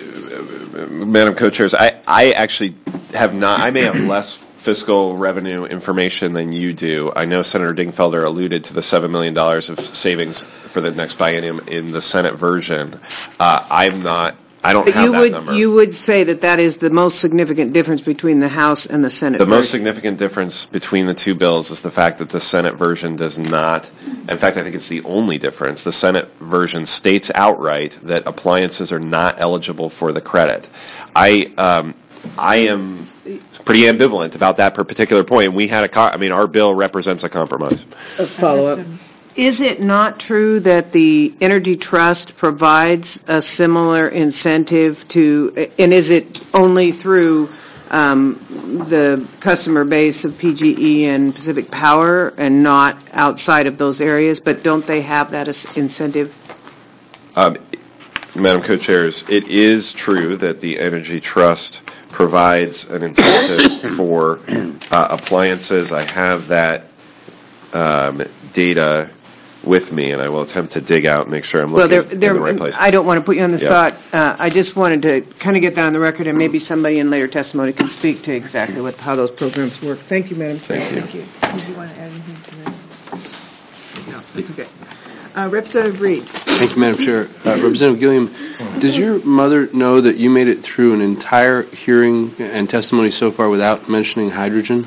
Madam Co-Chairs, I, I actually have not, I may have less fiscal revenue information than you do. I know Senator Dingfelder alluded to the seven million dollars of savings for the next biennium in the Senate version. Uh, I'm not, I don't But have you that would, number. you would say that that is the most significant difference between the House and the Senate The most version. significant difference between the two bills is the fact that the Senate version does not, in fact, I think it's the only difference. The Senate version states outright that appliances are not eligible for the credit. I, um, I am pretty ambivalent about that particular point. We had a, co- I mean, our bill represents a compromise. A follow-up. Is it not true that the Energy Trust provides a similar incentive to, and is it only through um, the customer base of P G E and Pacific Power and not outside of those areas, but don't they have that as incentive? Um, Madam Co-Chairs, it is true that the Energy Trust provides an incentive for uh, appliances. I have that um, data with me, and I will attempt to dig out and make sure I'm Well, looking there, there, in the right place. I don't want to put you on the Yeah. spot. Uh, I just wanted to kind of get that on the record, and maybe somebody in later testimony can speak to exactly what how those programs work. Thank you, Madam Chair. Thank you. Thank you. Did you want to add anything to that? No, that's okay. Uh, Representative Reed. Thank you, Madam Chair. Uh, Representative Gilliam, does your mother know that you made it through an entire hearing and testimony so far without mentioning hydrogen?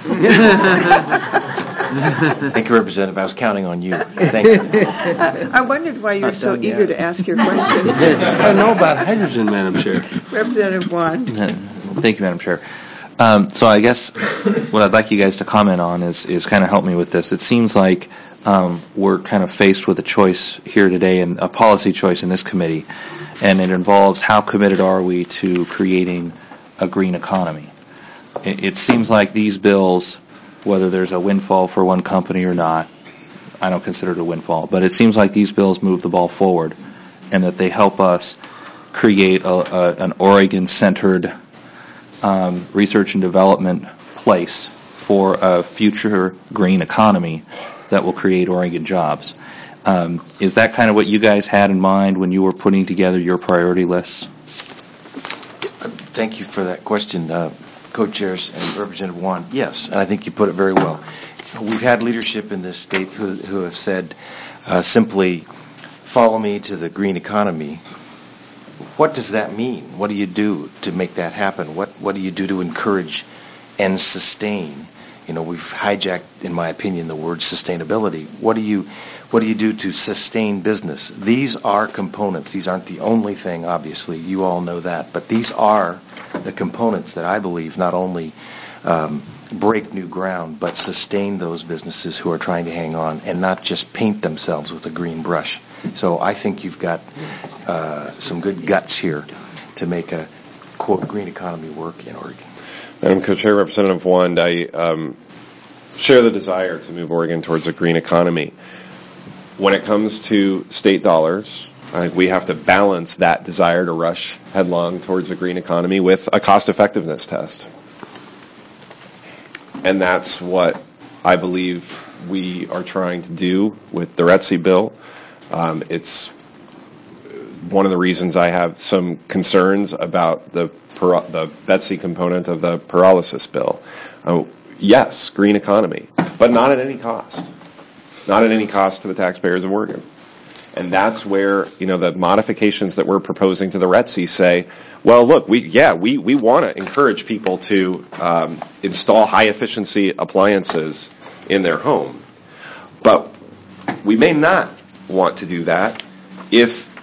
Thank you, Representative. I was counting on you. Thank you. I wondered why you were Not so done eager yet. to ask your question. I know about hydrogen, Madam Chair. Representative Juan. Thank you, Madam Chair. Um, so I guess what I'd like you guys to comment on is, is kind of help me with this. It seems like um, we're kind of faced with a choice here today, and a policy choice in this committee, and it involves how committed are we to creating a green economy. It, it seems like these bills, whether there's a windfall for one company or not, I don't consider it a windfall, but it seems like these bills move the ball forward, and that they help us create a, a, an Oregon-centered um, research and development place for a future green economy that will create Oregon jobs. Um, is that kind of what you guys had in mind when you were putting together your priority lists? Thank you for that question, uh, Co-Chairs and Representative Juan. Yes, and I think you put it very well. We've had leadership in this state who, who have said uh, simply, follow me to the green economy. What does that mean? What do you do to make that happen? What What do you do to encourage and sustain? You know, we've hijacked, in my opinion, the word sustainability. What do you What do you do to sustain business? These are components. These aren't the only thing, obviously. You all know that. But these are the components that I believe not only um, break new ground, but sustain those businesses who are trying to hang on and not just paint themselves with a green brush. So I think you've got uh, some good guts here to make a, quote, green economy work in Oregon. Madam Co-Chair, Representative Wand, I um, share the desire to move Oregon towards a green economy. When it comes to state dollars, I think we have to balance that desire to rush headlong towards a green economy with a cost-effectiveness test. And that's what I believe we are trying to do with the RETSI bill. Um, it's one of the reasons I have some concerns about the the Betsy component of the pyrolysis bill. Uh, yes, green economy, but not at any cost. Not at any cost to the taxpayers of Oregon. And that's where, you know, the modifications that we're proposing to the RETSI say, well, look, we yeah, we, we want to encourage people to um, install high-efficiency appliances in their home. But we may not want to do that if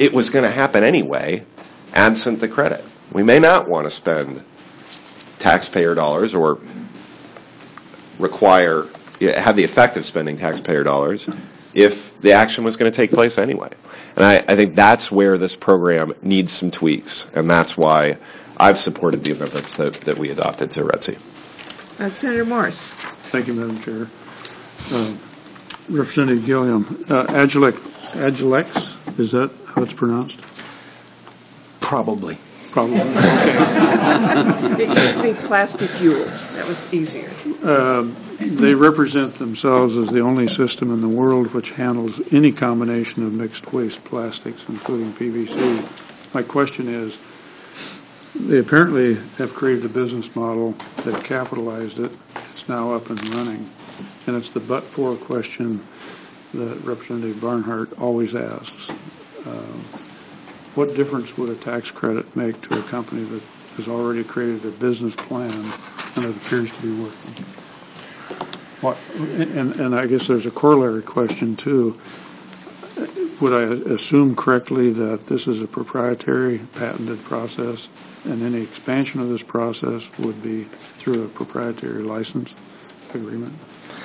it was going to happen anyway, absent the credit. We may not want to spend taxpayer dollars or require, have the effect of spending taxpayer dollars if the action was going to take place anyway. And I, I think that's where this program needs some tweaks, and that's why I've supported the amendments that, that we adopted to R E T C. Uh, Senator Morse. Thank you, Madam Chair. Uh, Representative Gilliam, uh, Agilex, Agilex, is that how it's pronounced? Probably. Probably. Okay. It used to be plastic fuels. That was easier. Um, they represent themselves as the only system in the world which handles any combination of mixed waste plastics, including P V C. My question is, they apparently have created a business model that capitalized it. It's now up and running. And it's the but-for question that Representative Barnhart always asks. Um, what difference would a tax credit make to a company that has already created a business plan and it appears to be working? What, and, and I guess there's a corollary question, too. Would I assume correctly that this is a proprietary, patented process, and any expansion of this process would be through a proprietary license agreement?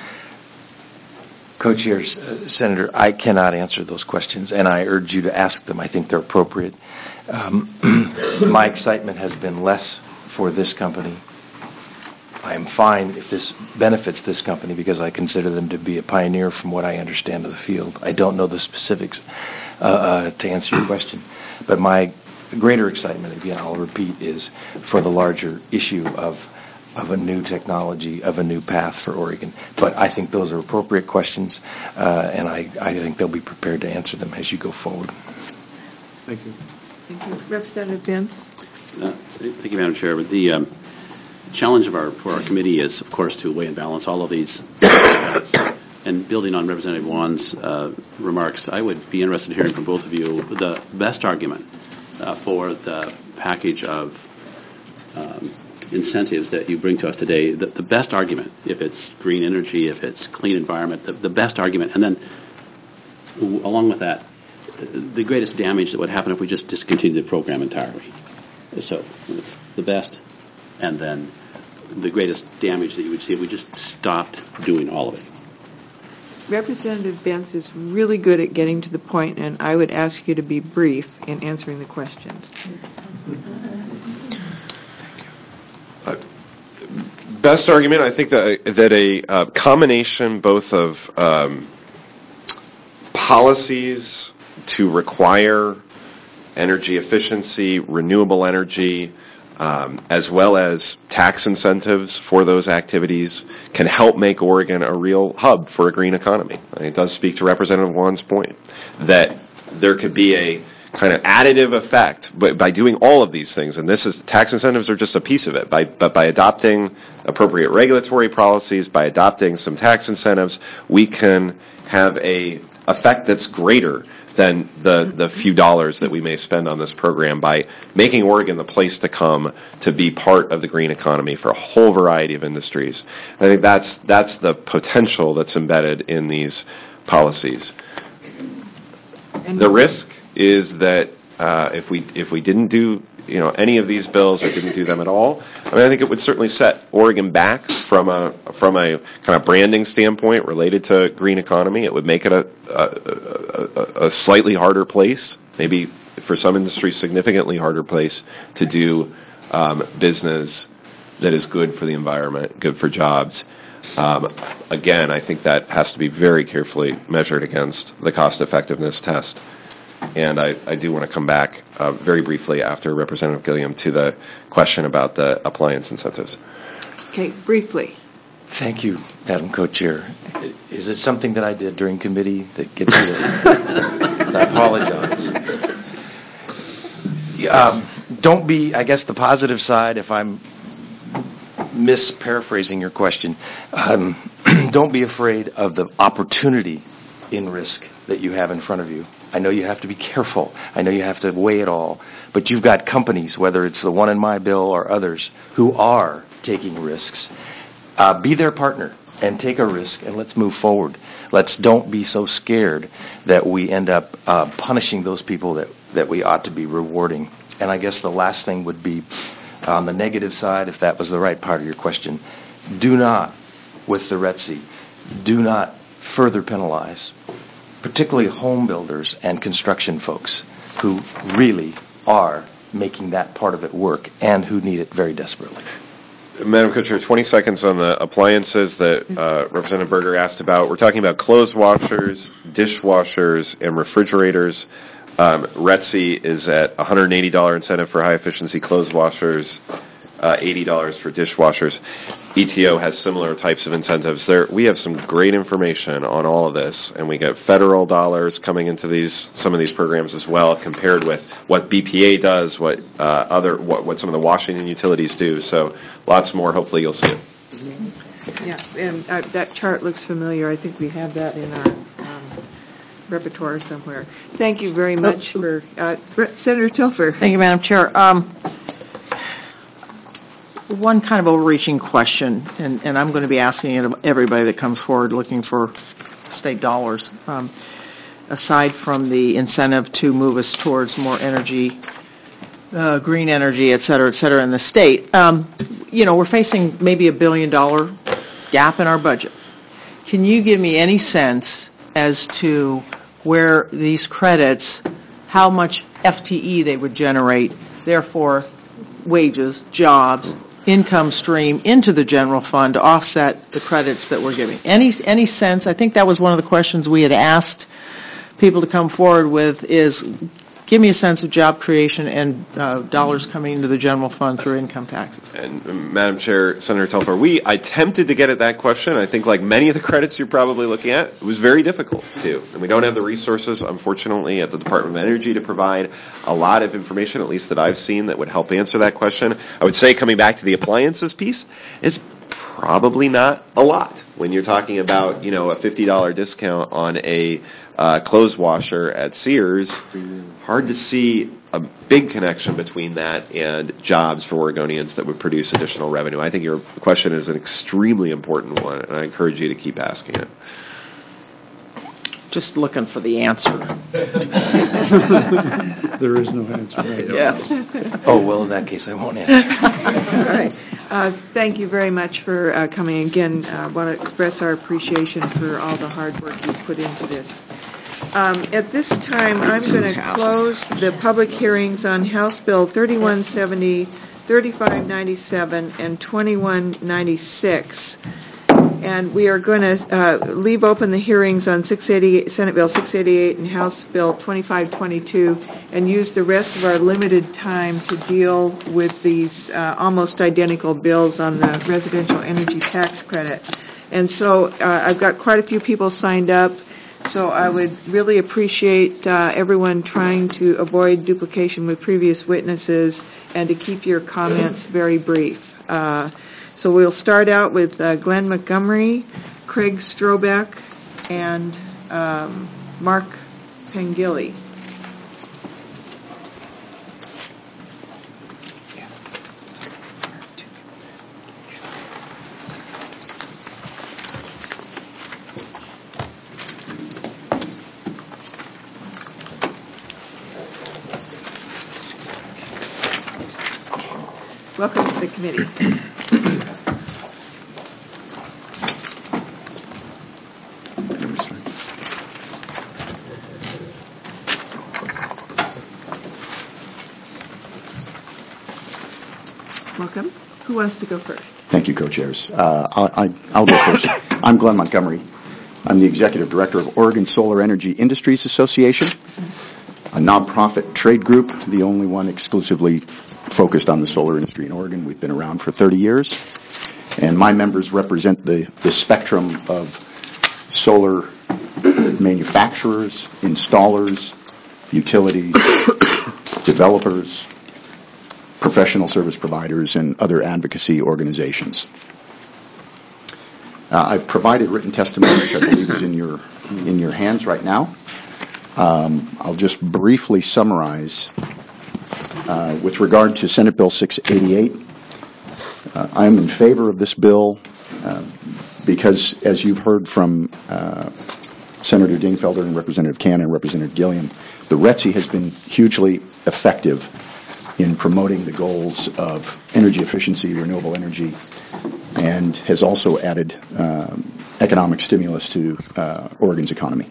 Co-chairs, uh, Senator, I cannot answer those questions, and I urge you to ask them. I think they're appropriate. Um, my excitement has been less for this company. I am fine if this benefits this company because I consider them to be a pioneer from what I understand of the field. I don't know the specifics uh, uh, to answer your question, but my greater excitement, again, I'll repeat, is for the larger issue of of a new technology, of a new path for Oregon. But I think those are appropriate questions, uh, and I, I think they'll be prepared to answer them as you go forward. Thank you. Thank you. Representative Vince. Uh, thank you, Madam Chair. The um, challenge of our for our committee is, of course, to weigh and balance all of these. And building on Representative Wan's uh, remarks, I would be interested in hearing from both of you the best argument uh, for the package of um, incentives that you bring to us today, the, the best argument, if it's green energy, if it's clean environment, the, the best argument, and then w- along with that, the greatest damage that would happen if we just discontinued the program entirely. So the best, and then the greatest damage that you would see if we just stopped doing all of it. Representative Vince is really good at getting to the point, and I would ask you to be brief in answering the questions. Uh, best argument, I think that that a uh, combination both of um, policies to require energy efficiency, renewable energy, um, as well as tax incentives for those activities can help make Oregon a real hub for a green economy. And it does speak to Representative Wan's point that there could be a kind of additive effect, but by doing all of these things, and this is tax incentives are just a piece of it. By but by adopting appropriate regulatory policies, by adopting some tax incentives, we can have a effect that's greater than the the few dollars that we may spend on this program by making Oregon the place to come to be part of the green economy for a whole variety of industries. I think that's that's the potential that's embedded in these policies. The risk is that uh, if we if we didn't do you know any of these bills or didn't do them at all, I mean I think it would certainly set Oregon back from a from a kind of branding standpoint related to green economy. It would make it a a, a, a slightly harder place, maybe for some industries significantly harder place to do um, business that is good for the environment, good for jobs. Um, again, I think that has to be very carefully measured against the cost effectiveness test. And I, I do want to come back uh, very briefly after Representative Gilliam to the question about the appliance incentives. Okay, briefly. Thank you, Madam Co-Chair. Is it something that I did during committee that gets you to I apologize. Um, don't be, I guess the positive side, if I'm misparaphrasing your question, um, don't be afraid of the opportunity in risk that you have in front of you. I know you have to be careful. I know you have to weigh it all. But you've got companies, whether it's the one in my bill or others, who are taking risks. Uh, be their partner and take a risk, and let's move forward. Let's don't be so scared that we end up uh, punishing those people that, that we ought to be rewarding. And I guess the last thing would be, on the negative side, if that was the right part of your question, do not, with the R E T C, do not further penalize, particularly home builders and construction folks who really are making that part of it work and who need it very desperately. Madam Co-Chair, twenty seconds on the appliances that uh, Representative Berger asked about. We're talking about clothes washers, dishwashers, and refrigerators. Um, R E T C is at one hundred eighty dollars incentive for high-efficiency clothes washers, uh, eighty dollars for dishwashers. E T O has similar types of incentives. There, we have some great information on all of this, and we get federal dollars coming into these some of these programs as well, compared with what B P A does, what uh, other what, what some of the Washington utilities do. So, lots more. Hopefully, you'll see it. Yeah, and uh, that chart looks familiar. I think we have that in our um, repertoire somewhere. Thank you very much for uh, Senator Telfer. Thank you, Madam Chair. Um, one kind of overreaching question, and, and I'm going to be asking it of everybody that comes forward looking for state dollars, um, aside from the incentive to move us towards more energy, uh, green energy, et cetera, et cetera, in the state. Um, you know, we're facing maybe a billion dollar gap in our budget. Can you give me any sense as to where these credits, how much F T E they would generate, therefore wages, jobs, income stream into the general fund to offset the credits that we're giving? Any any sense? I think that was one of the questions we had asked people to come forward with, is give me a sense of job creation and uh, dollars coming into the general fund through income taxes. And um, Madam Chair, Senator Telfer, we attempted to get at that question. I think like many of the credits you're probably looking at, it was very difficult to. And we don't have the resources, unfortunately, at the Department of Energy to provide a lot of information, at least that I've seen, that would help answer that question. I would say, coming back to the appliances piece, it's probably not a lot when you're talking about, you know, a fifty dollars discount on a uh, clothes washer at Sears. Hard to see a big connection between that and jobs for Oregonians that would produce additional revenue. I think your question is an extremely important one, and I encourage you to keep asking it. Just looking for the answer. There is no answer. Right? Yes. Oh, well, in that case, I won't answer. All right. Uh, thank you very much for uh, coming. Again, I uh, want to express our appreciation for all the hard work you've put into this. Um, at this time, I'm going to close the public hearings on House Bill thirty-one seventy, thirty-five ninety-seven, and twenty-one ninety-six. And we are going to uh, leave open the hearings on six eighty, Senate Bill six eighty-eight and House Bill twenty-five twenty-two, and use the rest of our limited time to deal with these uh, almost identical bills on the residential energy tax credit. And so uh, I've got quite a few people signed up, so I would really appreciate uh, everyone trying to avoid duplication with previous witnesses and to keep your comments very brief. Uh, So we'll start out with uh, Glenn Montgomery, Craig Strobeck, and um, Mark Pengilly. Welcome to the committee. Welcome. Who wants to go first? Thank you, co-chairs. Uh, I, I, I'll go first. I'm Glenn Montgomery. I'm the executive director of Oregon Solar Energy Industries Association, a nonprofit trade group, the only one exclusively focused on the solar industry in Oregon. We've been around for thirty years, and my members represent the, the spectrum of solar manufacturers, installers, utilities, developers, professional service providers, and other advocacy organizations. Uh, I've provided written testimony, which I believe is in your in your hands right now. Um, I'll just briefly summarize. Uh, with regard to Senate Bill six eighty-eight, uh, I am in favor of this bill uh, because, as you've heard from uh, Senator Dingfelder and Representative Cannon and Representative Gilliam, the R E T C has been hugely effective in promoting the goals of energy efficiency, renewable energy, and has also added um, economic stimulus to uh, Oregon's economy.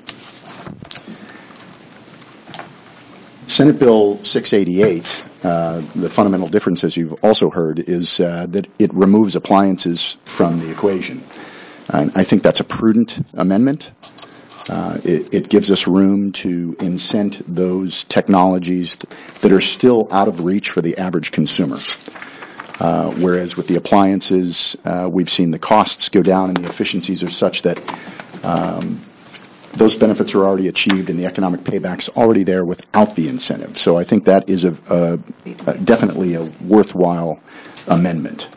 Senate Bill six eighty-eight, uh, the fundamental difference, as you've also heard, is uh, that it removes appliances from the equation. And I think that's a prudent amendment. Uh, it, it gives us room to incent those technologies that are still out of reach for the average consumer. Uh, whereas with the appliances, uh, we've seen the costs go down and the efficiencies are such that um, those benefits are already achieved and the economic payback's already there without the incentive. So I think that is a, a, a definitely a worthwhile amendment.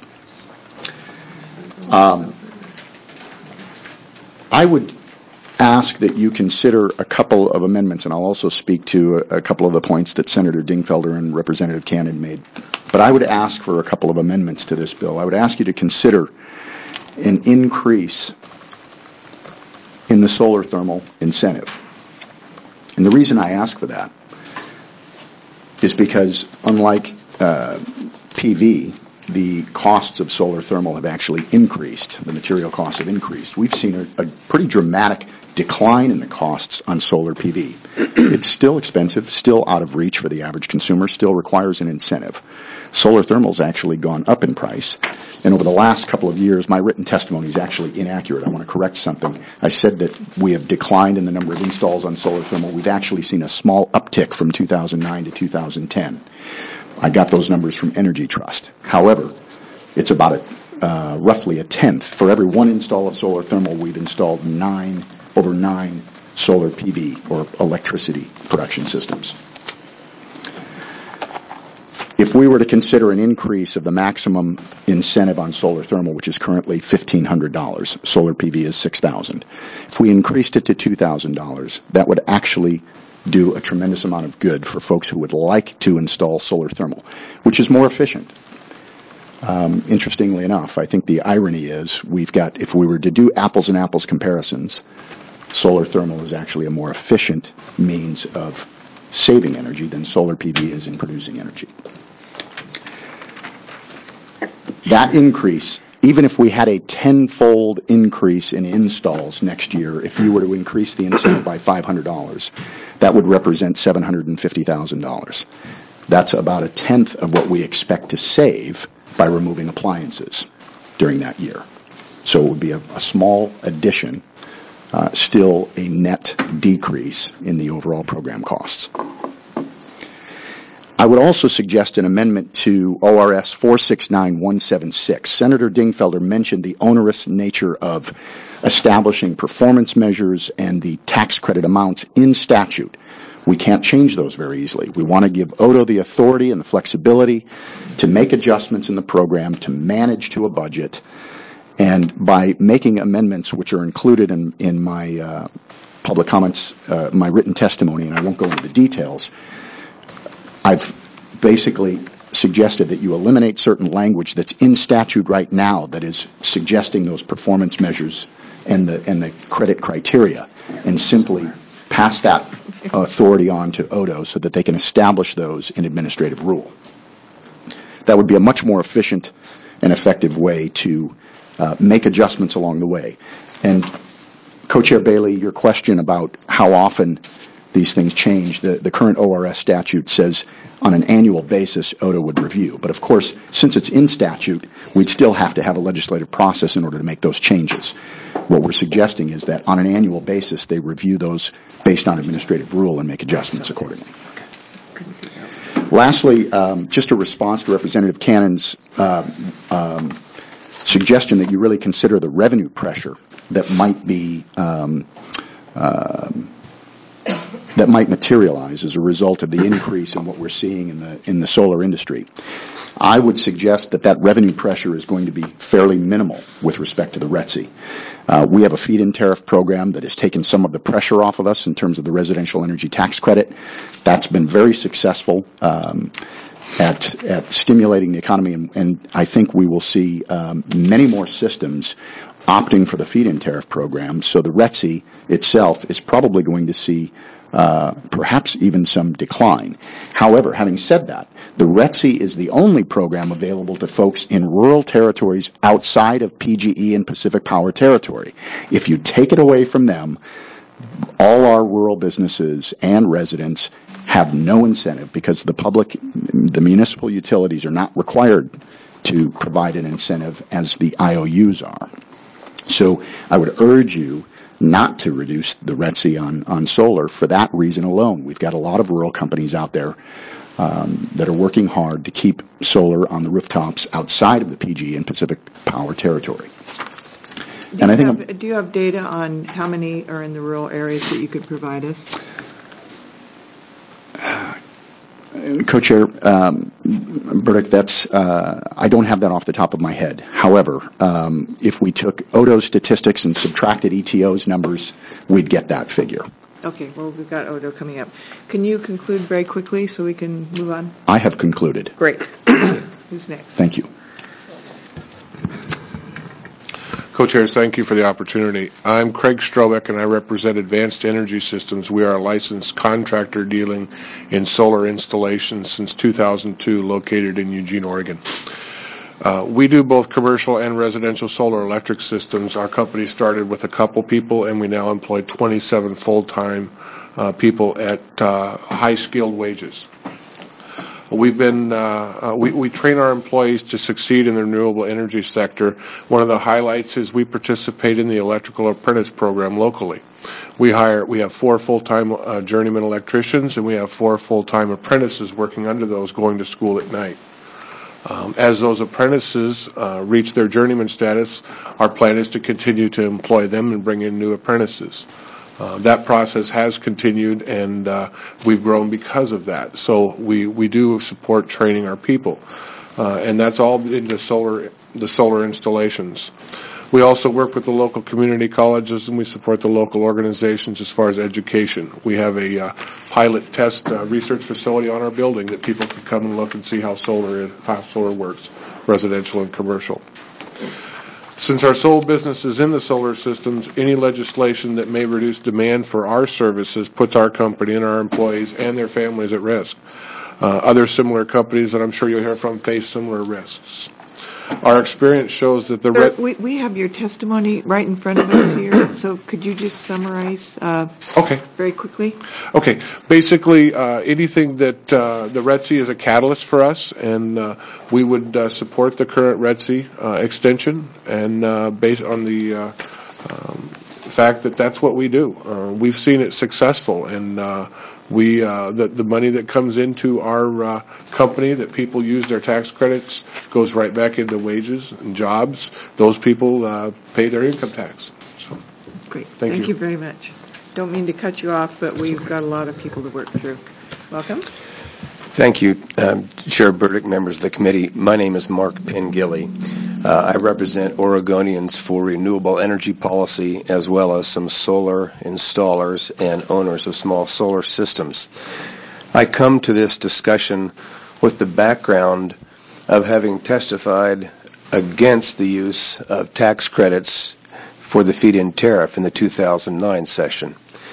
Um, I would ask that you consider a couple of amendments, and I'll also speak to a, a couple of the points that Senator Dingfelder and Representative Cannon made. But I would ask for a couple of amendments to this bill. I would ask you to consider an increase in the solar thermal incentive. And the reason I ask for that is because, unlike uh, P V, the costs of solar thermal have actually increased. The material costs have increased. We've seen a, a pretty dramatic decline in the costs on solar P V. It's still expensive, still out of reach for the average consumer, still requires an incentive. Solar thermal's actually gone up in price. And over the last couple of years, my written testimony is actually inaccurate. I want to correct something. I said that we have declined in the number of installs on solar thermal. We've actually seen a small uptick from two thousand nine to two thousand ten. I got those numbers from Energy Trust. However, it's about a, uh, roughly a tenth. For every one install of solar thermal, we've installed nine, over nine solar P V or electricity production systems. If we were to consider an increase of the maximum incentive on solar thermal, which is currently fifteen hundred dollars, solar P V is six thousand dollars. If we increased it to two thousand dollars, that would actually do a tremendous amount of good for folks who would like to install solar thermal, which is more efficient. Um, interestingly enough, I think the irony is we've got, if we were to do apples and apples comparisons, solar thermal is actually a more efficient means of saving energy than solar P V is in producing energy. That increase, even if we had a tenfold increase in installs next year, if you were to increase the incentive by five hundred dollars, that would represent seven hundred fifty thousand dollars. That's about a tenth of what we expect to save by removing appliances during that year. So it would be a, a small addition, uh, still a net decrease in the overall program costs. I would also suggest an amendment to O R S four six nine one seven six. Senator Dingfelder mentioned the onerous nature of establishing performance measures and the tax credit amounts in statute. We can't change those very easily. We want to give O D O the authority and the flexibility to make adjustments in the program, to manage to a budget, and by making amendments which are included in, in my uh, public comments, uh, my written testimony, and I won't go into the details, I've basically suggested that you eliminate certain language that's in statute right now that is suggesting those performance measures and the and the credit criteria, and simply pass that authority on to O D O so that they can establish those in administrative rule. That would be a much more efficient and effective way to uh, make adjustments along the way. And Co-Chair Bailey, your question about how often these things change, the, the current O R S statute says on an annual basis O D O would review. But of course, since it's in statute, we'd still have to have a legislative process in order to make those changes. What we're suggesting is that on an annual basis, they review those based on administrative rule and make adjustments accordingly. Lastly, um, just a response to Representative Cannon's uh, um, suggestion that you really consider the revenue pressure that might be um, uh, that might materialize as a result of the increase in what we're seeing in the in the solar industry. I would suggest that that revenue pressure is going to be fairly minimal with respect to the R E T C. Uh, we have a feed-in tariff program that has taken some of the pressure off of us in terms of the residential energy tax credit. That's been very successful um, at at stimulating the economy, and, and I think we will see um, many more systems opting for the feed-in tariff program, so the R E T S I itself is probably going to see uh, perhaps even some decline. However, having said that, the R E T S I is the only program available to folks in rural territories outside of P G E and Pacific Power territory. If you take it away from them, all our rural businesses and residents have no incentive because the public, the municipal utilities are not required to provide an incentive as the I O Us are. So I would urge you not to reduce the R E T S I on, on solar for that reason alone. We've got a lot of rural companies out there um, that are working hard to keep solar on the rooftops outside of the P G E and Pacific Power territory. Do, and I you think have, do you have data on how many are in the rural areas that you could provide us? Co-Chair um, Burdick, that's uh, I don't have that off the top of my head. However, um, if we took O D O's statistics and subtracted E T O's numbers, we'd get that figure. Okay, well, we've got O D O coming up. Can you conclude very quickly so we can move on? I have concluded. Great. Who's next? Thank you. Co-chairs, thank you for the opportunity. I'm Craig Strobeck, and I represent Advanced Energy Systems. We are a licensed contractor dealing in solar installations since two thousand two, located in Eugene, Oregon. Uh, we do both commercial and residential solar electric systems. Our company started with a couple people, and we now employ twenty-seven full-time uh, people at uh, high-skilled wages. We've been, uh, uh, we, we train our employees to succeed in the renewable energy sector. One of the highlights is we participate in the electrical apprentice program locally. We hire, we have four full-time uh, journeyman electricians, and we have four full-time apprentices working under those going to school at night. Um, as those apprentices uh, reach their journeyman status, our plan is to continue to employ them and bring in new apprentices. Uh, that process has continued, and uh, we've grown because of that. So we, we do support training our people, uh, and that's all into solar the solar installations. We also work with the local community colleges, and we support the local organizations as far as education. We have a uh, pilot test uh, research facility on our building that people can come and look and see how solar is, how solar works, residential and commercial. Since our sole business is in the solar systems, any legislation that may reduce demand for our services puts our company and our employees and their families at risk. Uh, other similar companies that I'm sure you'll hear from face similar risks. Our experience shows that the... Sir, we, we have your testimony right in front of us here, so could you just summarize uh, okay. very quickly? Okay. Basically, uh, anything that uh, the R E T S I is a catalyst for us, and uh, we would uh, support the current R E T S I uh, extension, and uh, based on the uh, um, fact that that's what we do. Uh, we've seen it successful, and uh, we uh, the, the money that comes into our uh, company that people use their tax credits goes right back into wages and jobs. Those people uh, pay their income tax. So, great. Thank, Thank you. you very much. Don't mean to cut you off, but we've got a lot of people to work through. Welcome. Thank you, um, Chair Burdick, members of the committee. My name is Mark Pengilly. Uh, I represent Oregonians for renewable energy policy, as well as some solar installers and owners of small solar systems. I come to this discussion with the background of having testified against the use of tax credits for the feed-in tariff in the two thousand nine session.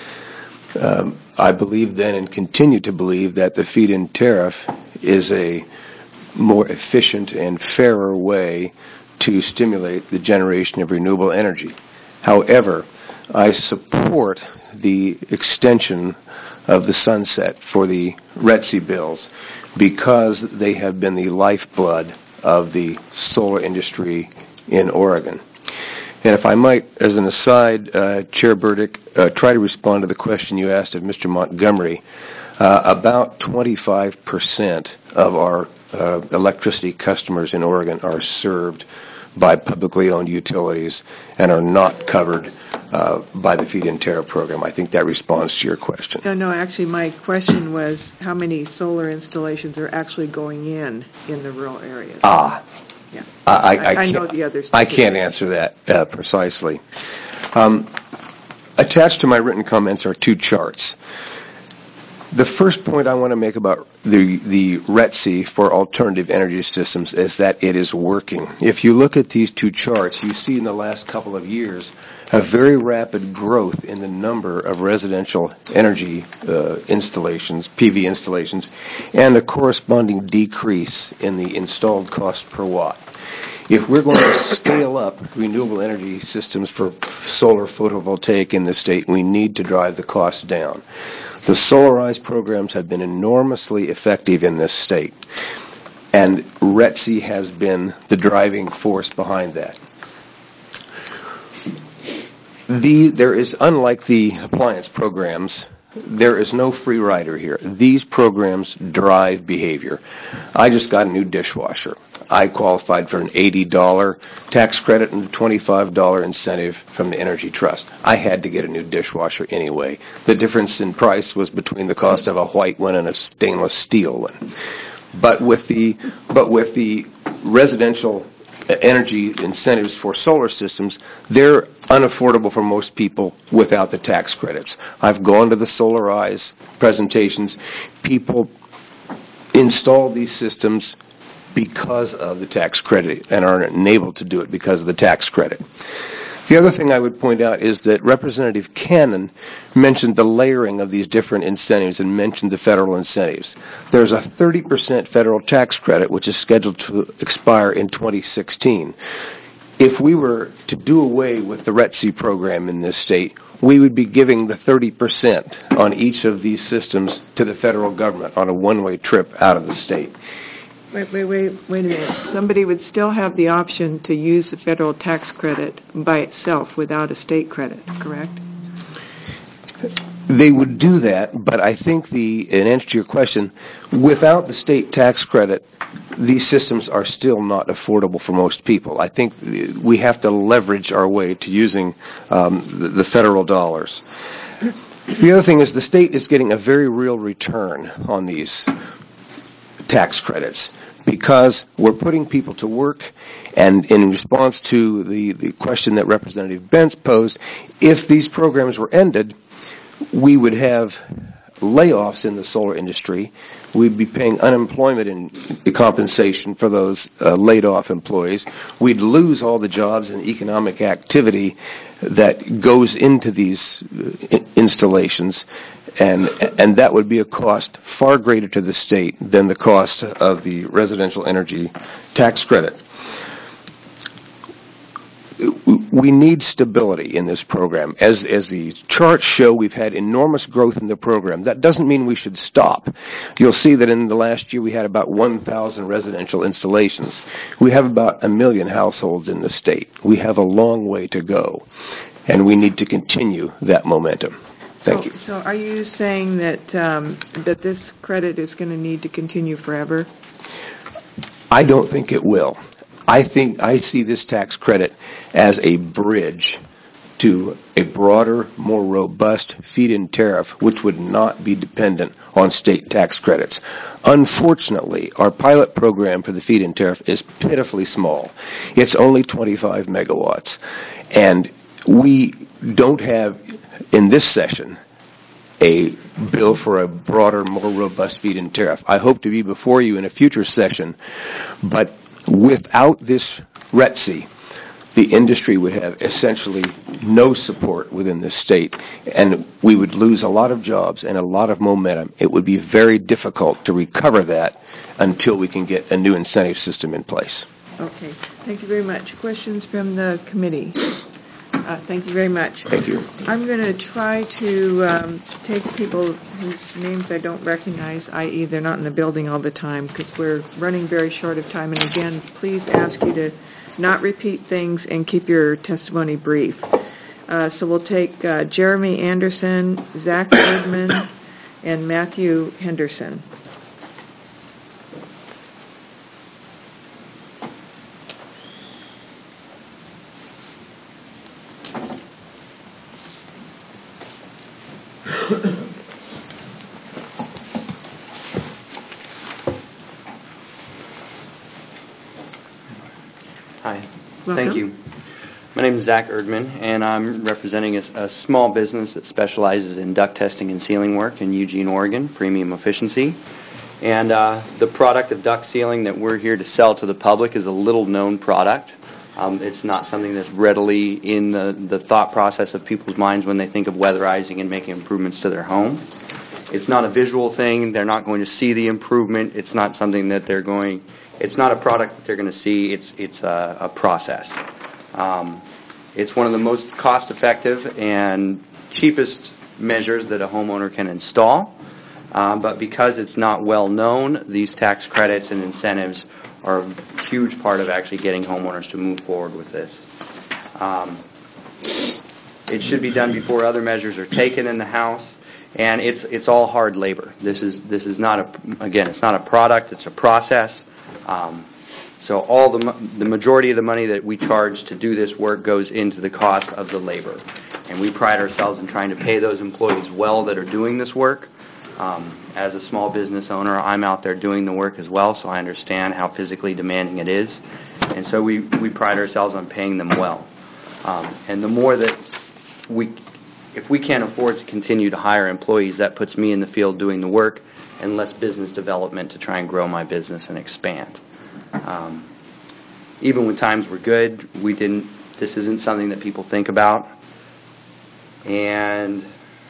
Um, I believe then and continue to believe that the feed-in tariff is a more efficient and fairer way to stimulate the generation of renewable energy. However, I support the extension of the sunset for the R E T S I bills because they have been the lifeblood of the solar industry in Oregon. And if I might, as an aside, uh, Chair Burdick, uh, try to respond to the question you asked of Mister Montgomery. Uh, about twenty-five percent of our uh, electricity customers in Oregon are served by publicly owned utilities and are not covered uh, by the feed-in tariff program. I think that responds to your question. No, no, actually my question was how many solar installations are actually going in in the rural areas? Ah. Yeah. I, I, I, I can't, know the others. I can't answer that uh, precisely. Um, attached to my written comments are two charts. The first point I want to make about the the R E T C for alternative energy systems is that it is working. If you look at these two charts, you see in the last couple of years a very rapid growth in the number of residential energy uh, installations, P V installations, and a corresponding decrease in the installed cost per watt. If we're going to scale up renewable energy systems for solar photovoltaic in the state, we need to drive the costs down. The Solarize programs have been enormously effective in this state, and R E T C has been the driving force behind that. The, there is, unlike the appliance programs, there is no free rider here. These programs drive behavior. I just got a new dishwasher. I qualified for an eighty dollars tax credit and a twenty-five dollars incentive from the Energy Trust. I had to get a new dishwasher anyway. The difference in price was between the cost of a white one and a stainless steel one. But with the, but with the residential energy incentives for solar systems, they're unaffordable for most people without the tax credits. I've gone to the Solarize presentations. People install these systems because of the tax credit and are enabled to do it because of the tax credit. The other thing I would point out is that Representative Cannon mentioned the layering of these different incentives and mentioned the federal incentives. There's a thirty percent federal tax credit which is scheduled to expire in twenty sixteen. If we were to do away with the R E T C program in this state, we would be giving the thirty percent on each of these systems to the federal government on a one-way trip out of the state. Wait, wait, wait, wait a minute. Somebody would still have the option to use the federal tax credit by itself without a state credit, correct? They would do that, but I think the, in answer to your question, without the state tax credit, these systems are still not affordable for most people. I think we have to leverage our way to using um, the, the federal dollars. The other thing is the state is getting a very real return on these tax credits because we're putting people to work, and in response to the, the question that Representative Bentz posed, if these programs were ended, we would have layoffs in the solar industry. We'd be paying unemployment and compensation for those uh, laid off employees. We'd lose all the jobs and economic activity that goes into these uh, installations, and and that would be a cost far greater to the state than the cost of the residential energy tax credit. We need stability in this program. As as the charts show, we've had enormous growth in the program. That doesn't mean we should stop. You'll see that in the last year we had about one thousand residential installations. We have about a million households in the state. We have a long way to go, and we need to continue that momentum. Thank so, you. So are you saying that um, that this credit is going to need to continue forever? I don't think it will. I think I see this tax credit as a bridge to a broader, more robust feed-in tariff, which would not be dependent on state tax credits. Unfortunately, our pilot program for the feed-in tariff is pitifully small. It's only twenty-five megawatts. And we don't have, in this session, a bill for a broader, more robust feed-in tariff. I hope to be before you in a future session, but without this R E T C, the industry would have essentially no support within the state, and we would lose a lot of jobs and a lot of momentum. It would be very difficult to recover that until we can get a new incentive system in place. Okay. Thank you very much. Questions from the committee? Uh, thank you very much. Thank you. I'm going to try to um, take people whose names I don't recognize, that is they're not in the building all the time, because we're running very short of time. And again, please ask you to not repeat things and keep your testimony brief. Uh, so we'll take uh, Jeremy Anderson, Zach Erdman, and Matthew Henderson. Hi. Welcome. Thank you. My name is Zach Erdman, and I'm representing a, a small business that specializes in duct testing and sealing work in Eugene, Oregon, Premium Efficiency. And uh, the product of duct sealing that we're here to sell to the public is a little-known product. Um, it's not something that's readily in the, the thought process of people's minds when they think of weatherizing and making improvements to their home. It's not a visual thing. They're not going to see the improvement. It's not something that they're going, it's not a product that they're going to see. It's, it's a, a process. Um, it's one of the most cost-effective and cheapest measures that a homeowner can install. Um, but because it's not well known, these tax credits and incentives are a huge part of actually getting homeowners to move forward with this. Um, it should be done before other measures are taken in the House, and it's it's all hard labor. This is this is not a again, it's not a product; it's a process. Um, so all the the majority of the money that we charge to do this work goes into the cost of the labor, and we pride ourselves in trying to pay those employees well that are doing this work. Um, as a small business owner, I'm out there doing the work as well, so I understand how physically demanding it is. And so we, we pride ourselves on paying them well. Um, and the more that we, if we can't afford to continue to hire employees, that puts me in the field doing the work and less business development to try and grow my business and expand. Um, even when times were good, we didn't, this isn't something that people think about. And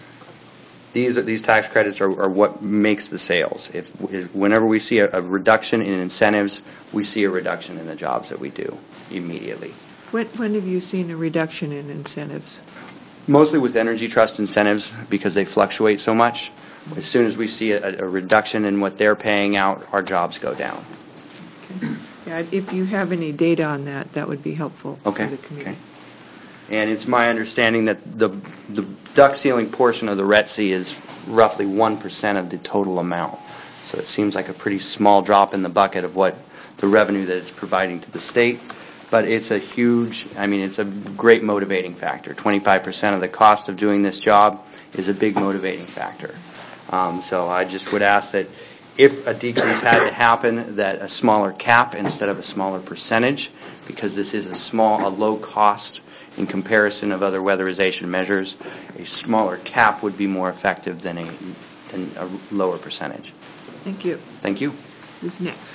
These these tax credits are, are what makes the sales. If, if whenever we see a, a reduction in incentives, we see a reduction in the jobs that we do immediately. When, when have you seen a reduction in incentives? Mostly with Energy Trust incentives because they fluctuate so much. As soon as we see a, a reduction in what they're paying out, our jobs go down. Okay. Yeah, if you have any data on that, that would be helpful okay. for the committee. Okay. And it's my understanding that the the duct sealing portion of the R E T C is roughly one percent of the total amount. So it seems like a pretty small drop in the bucket of what the revenue that it's providing to the state. But it's a huge, I mean, it's a great motivating factor. twenty-five percent of the cost of doing this job is a big motivating factor. Um, so I just would ask that if a decrease had to happen, that a smaller cap instead of a smaller percentage, because this is a small, a low cost in comparison of other weatherization measures, a smaller cap would be more effective than a, than a lower percentage. Thank you. Thank you. Who's next?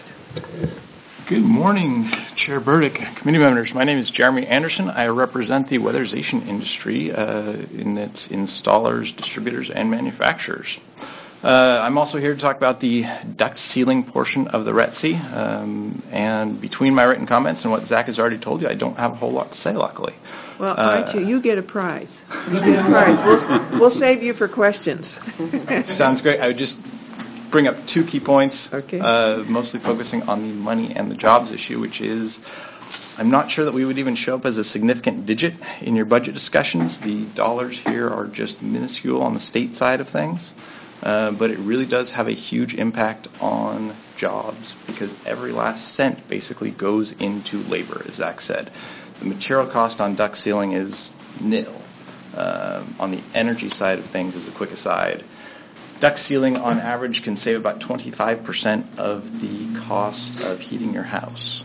Good morning, Chair Burdick, committee members. My name is Jeremy Anderson. I represent the weatherization industry uh, in its installers, distributors, and manufacturers. Uh, I'm also here to talk about the duct sealing portion of the R E T C. Um, and between my written comments and what Zach has already told you, I don't have a whole lot to say, luckily. Well, Uh, aren't you? You get a prize. You get a prize. We'll, we'll save you for questions. Sounds great. I would just bring up two key points, okay. uh, mostly focusing on the money and the jobs issue, which is I'm not sure that we would even show up as a significant digit in your budget discussions. The dollars here are just minuscule on the state side of things. Uh, but it really does have a huge impact on jobs because every last cent basically goes into labor, as Zach said. The material cost on duct sealing is nil. Uh, on the energy side of things, as a quick aside, duct sealing on average can save about twenty-five percent of the cost of heating your house.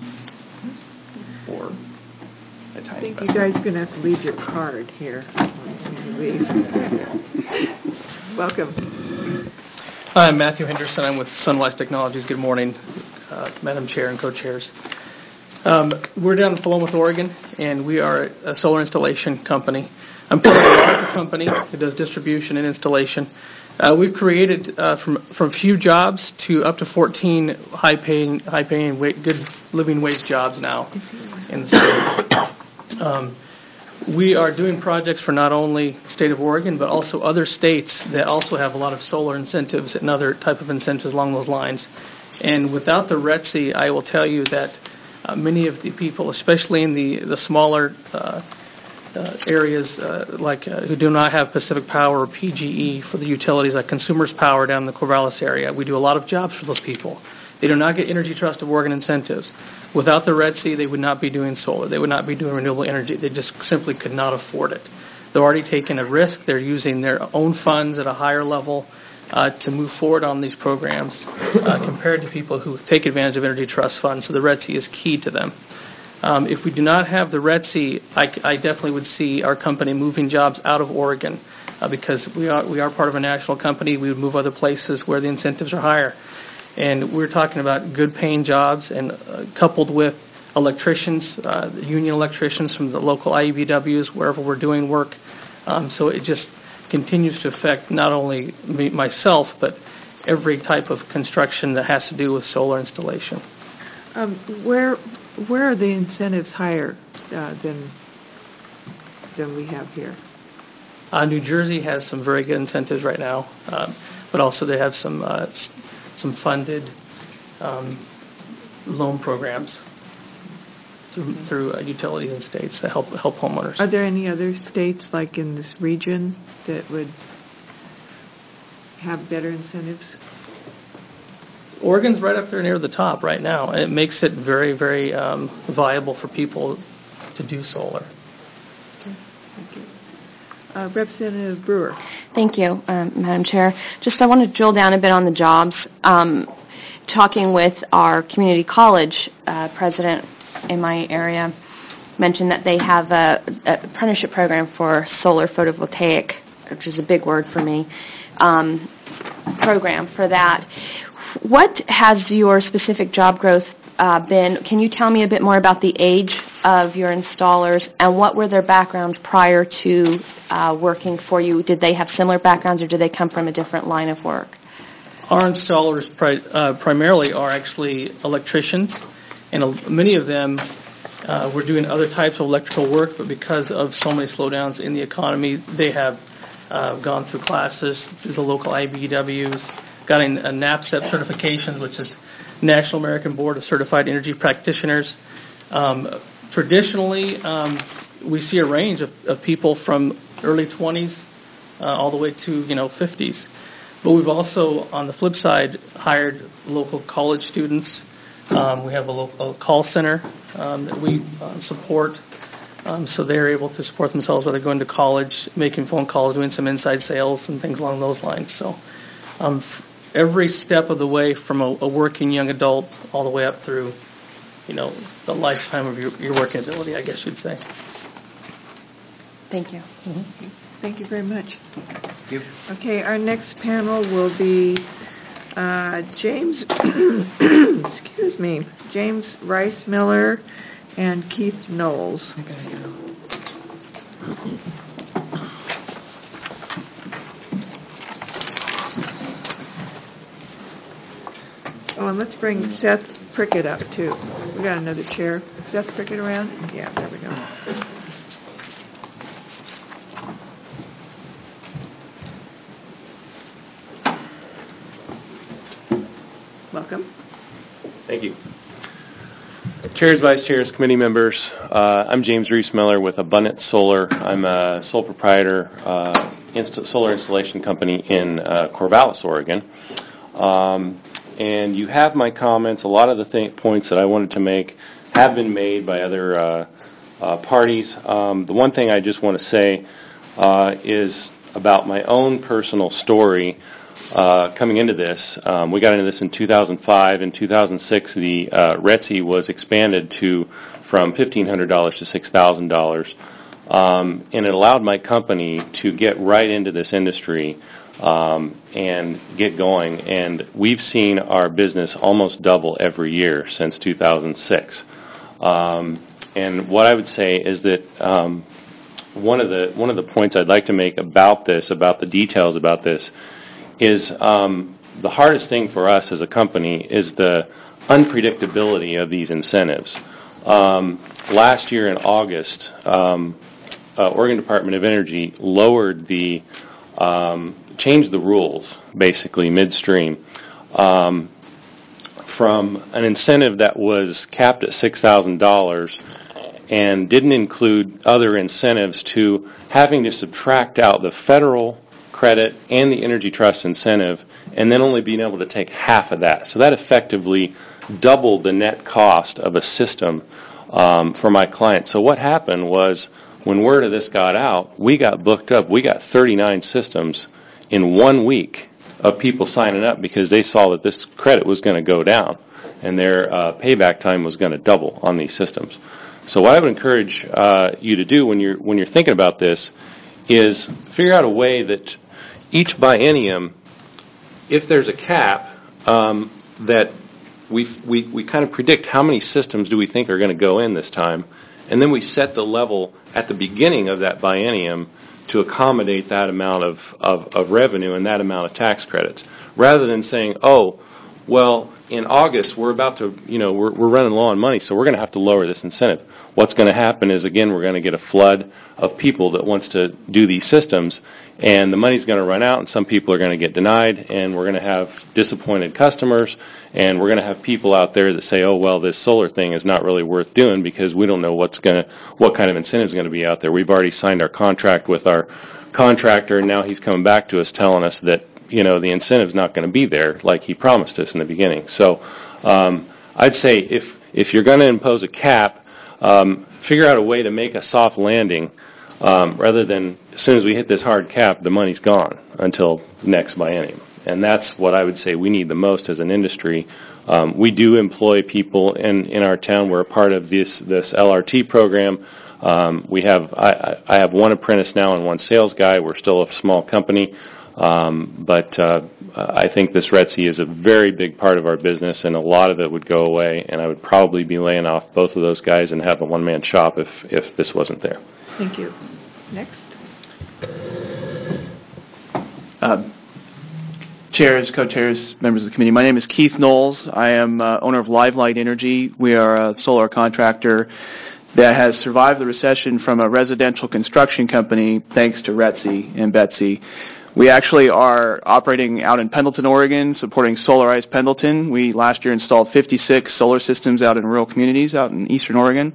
Or a tiny I think investment. you guys are going to have to leave your card here when you leave. Welcome. Hi, I'm Matthew Henderson. I'm with Sunwise Technologies. Good morning, uh, Madam Chair and co-chairs. Um, we're down in Philomath, Oregon, and we are a solar installation company. I'm part of a larger company that does distribution and installation. Uh, we've created uh, from from few jobs to up to fourteen high-paying, high-paying, wa- good living wage jobs now in the state. Um, We are doing projects for not only the state of Oregon, but also other states that also have a lot of solar incentives and other type of incentives along those lines. And without the R E T C, I will tell you that uh, many of the people, especially in the, the smaller uh, uh, areas uh, like uh, who do not have Pacific Power or P G E for the utilities, like Consumers Power down in the Corvallis area, we do a lot of jobs for those people. They do not get Energy Trust of Oregon incentives. Without the R E T C, they would not be doing solar. They would not be doing renewable energy. They just simply could not afford it. They're already taking a risk. They're using their own funds at a higher level uh, to move forward on these programs uh, compared to people who take advantage of Energy Trust funds. So the R E T C is key to them. Um, if we do not have the R E T S I, I, I definitely would see our company moving jobs out of Oregon uh, because we are we are part of a national company. We would move other places where the incentives are higher. And we're talking about good paying jobs and uh, coupled with electricians, uh, union electricians from the local I E B Ws, wherever we're doing work. Um, so it just continues to affect not only me, myself, but every type of construction that has to do with solar installation. Um, where where are the incentives higher uh, than than we have here? Uh, New Jersey has some very good incentives right now, uh, but also they have some uh, some funded um, loan programs through, through uh, utilities and states that help help homeowners. Are there any other states like in this region that would have better incentives? Oregon's right up there near the top right now, and it makes it very, very um, viable for people to do solar. Okay, thank you. Uh, Representative Brewer. Thank you, um, Madam Chair. Just I want to drill down a bit on the jobs. Um, talking with our community college uh, president in my area, mentioned that they have a, a apprenticeship program for solar photovoltaic, which is a big word for me, um, program for that. What has your specific job growth uh, been? Can you tell me a bit more about the age of your installers and what were their backgrounds prior to uh, working for you? Did they have similar backgrounds or did they come from a different line of work? Our installers pri- uh, primarily are actually electricians, and uh, many of them uh, were doing other types of electrical work, but because of so many slowdowns in the economy, they have uh, gone through classes through the local I B Ws, gotten a NAPCEP certification, which is National American Board of Certified Energy Practitioners. Um, traditionally, um, we see a range of, of people from early twenties uh, all the way to, you know, fifties. But we've also, on the flip side, hired local college students. Um, we have a local call center um, that we uh, support, um, so they're able to support themselves while they're going to college, making phone calls, doing some inside sales and things along those lines. So um, f- every step of the way from a, a working young adult all the way up through, you know, the lifetime of your, your working ability, I guess you'd say. Thank you. Mm-hmm. Thank you very much. Thank you. Okay, our next panel will be uh, James, excuse me, James Rice Miller and Keith Knowles. Oh, and let's bring Seth Prickett up, too. We got another chair. Seth Prickett around? Yeah, there we go. Welcome. Thank you. Chairs, Vice Chairs, committee members, uh, I'm James Reese Miller with Abundant Solar. I'm a sole proprietor, uh, inst- solar installation company in uh, Corvallis, Oregon. Um, and you have my comments. A lot of the th- points that I wanted to make have been made by other uh, uh, parties. Um, the one thing I just want to say uh, is about my own personal story. Uh, coming into this, um, we got into this in two thousand five. In two thousand six, the uh, R E T S I was expanded to from fifteen hundred dollars to six thousand dollars, um, and it allowed my company to get right into this industry um, and get going. And we've seen our business almost double every year since two thousand six. Um, and what I would say is that um, one of the one of the points I'd like to make about this, about the details about this, is um, the hardest thing for us as a company is the unpredictability of these incentives. Um, last year in August, um, uh, Oregon Department of Energy lowered the, um, changed the rules, basically, midstream, um, from an incentive that was capped at six thousand dollars and didn't include other incentives to having to subtract out the federal credit and the Energy Trust incentive, and then only being able to take half of that. So that effectively doubled the net cost of a system um, for my client. So what happened was, when word of this got out, we got booked up. We got thirty-nine systems in one week of people signing up because they saw that this credit was going to go down and their uh, payback time was going to double on these systems. So what I would encourage uh, you to do when you're when you're thinking about this is figure out a way that each biennium, if there's a cap, um, that we we we kind of predict how many systems do we think are going to go in this time, and then we set the level at the beginning of that biennium to accommodate that amount of, of, of revenue and that amount of tax credits, rather than saying, oh, well, in August we're about to, you know, we're, we're running low on money, so we're going to have to lower this incentive. What's going to happen is, again, we're going to get a flood of people that wants to do these systems, and the money's going to run out, and some people are going to get denied, and we're going to have disappointed customers, and we're going to have people out there that say, oh, well, this solar thing is not really worth doing because we don't know what's going to, what kind of incentive is going to be out there. We've already signed our contract with our contractor, and now he's coming back to us telling us that, you know, the incentive's not going to be there like he promised us in the beginning. So um, I'd say if if you're going to impose a cap, um, figure out a way to make a soft landing um, rather than as soon as we hit this hard cap, the money's gone until next biennium. And that's what I would say we need the most as an industry. Um, we do employ people in, in our town. We're a part of this this L R T program. Um, we have I, I have one apprentice now and one sales guy. We're still a small company. Um, but uh, I think this R E T C is a very big part of our business, and a lot of it would go away, and I would probably be laying off both of those guys and have a one-man shop if, if this wasn't there. Thank you. Next. Uh, chairs, co-chairs, members of the committee, my name is Keith Knowles. I am uh, owner of Live Light Energy. We are a solar contractor that has survived the recession from a residential construction company thanks to R E T C and Betsy. We actually are operating out in Pendleton, Oregon, supporting Solarize Pendleton. We last year installed fifty-six solar systems out in rural communities out in eastern Oregon,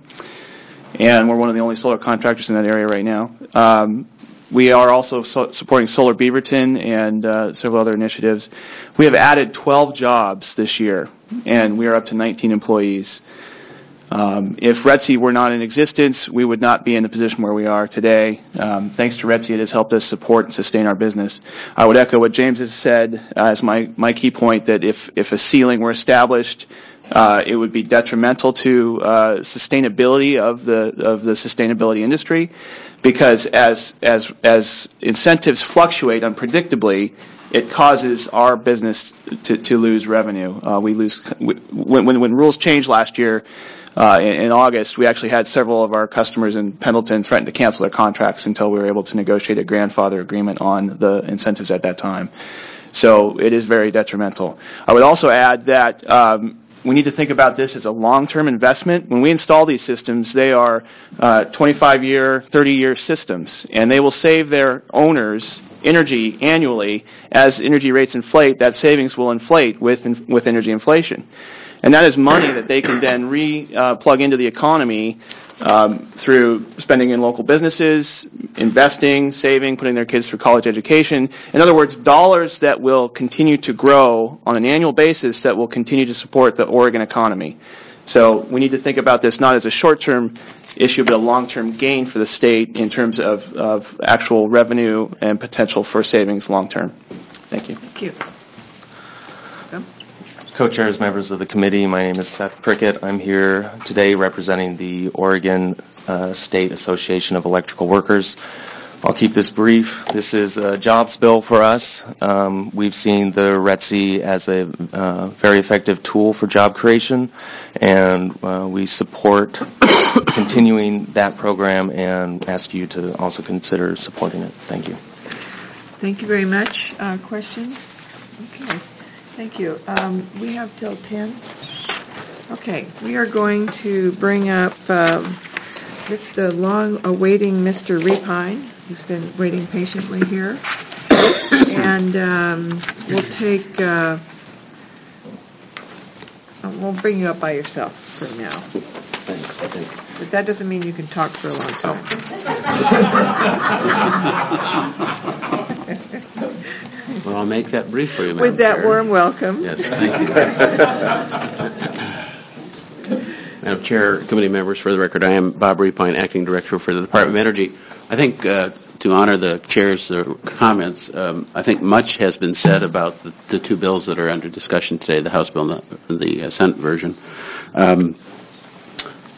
and we're one of the only solar contractors in that area right now. Um, we are also so supporting Solar Beaverton and uh, several other initiatives. We have added twelve jobs this year, and we are up to nineteen employees. Um, if R E T C were not in existence, we would not be in the position where we are today. Um, thanks to R E T C, it has helped us support and sustain our business. I would echo what James has said uh, as my, my key point, that if, if a ceiling were established, uh, it would be detrimental to uh, sustainability of the of the sustainability industry, because as as as incentives fluctuate unpredictably, it causes our business to, to lose revenue. Uh, we lose when, when when rules changed last year. Uh, in, in August, we actually had several of our customers in Pendleton threaten to cancel their contracts until we were able to negotiate a grandfather agreement on the incentives at that time. So it is very detrimental. I would also add that um, we need to think about this as a long-term investment. When we install these systems, they are uh, twenty-five year, thirty year systems, and they will save their owners energy annually. As energy rates inflate, that savings will inflate with in, with energy inflation. And that is money that they can then re-plug uh, into the economy um, through spending in local businesses, investing, saving, putting their kids through college education. In other words, dollars that will continue to grow on an annual basis that will continue to support the Oregon economy. So we need to think about this not as a short-term issue, but a long-term gain for the state in terms of, of actual revenue and potential for savings long-term. Thank you. Thank you. Co-chairs, members of the committee, my name is Seth Prickett. I'm here today representing the Oregon uh, State Association of Electrical Workers. I'll keep this brief. This is a jobs bill for us. Um, we've seen the R E T C as a uh, very effective tool for job creation, and uh, we support continuing that program and ask you to also consider supporting it. Thank you. Thank you very much. Uh, questions? Okay. Thank you. Um, we have till ten. Okay, we are going to bring up um, Mister long-awaiting Mister Repine. He's been waiting patiently here. And um, we'll take, uh, we'll bring you up by yourself for now. Thanks. But that doesn't mean you can talk for a long time. Well, I'll make that brief for you, Madam With that Chair. warm welcome. Yes, thank you. Madam Chair, committee members, for the record, I am Bob Repine, Acting Director for the Department of Energy. I think uh, to honor the Chair's uh, comments, um, I think much has been said about the, the two bills that are under discussion today, the House bill and the, the uh, Senate version. Um,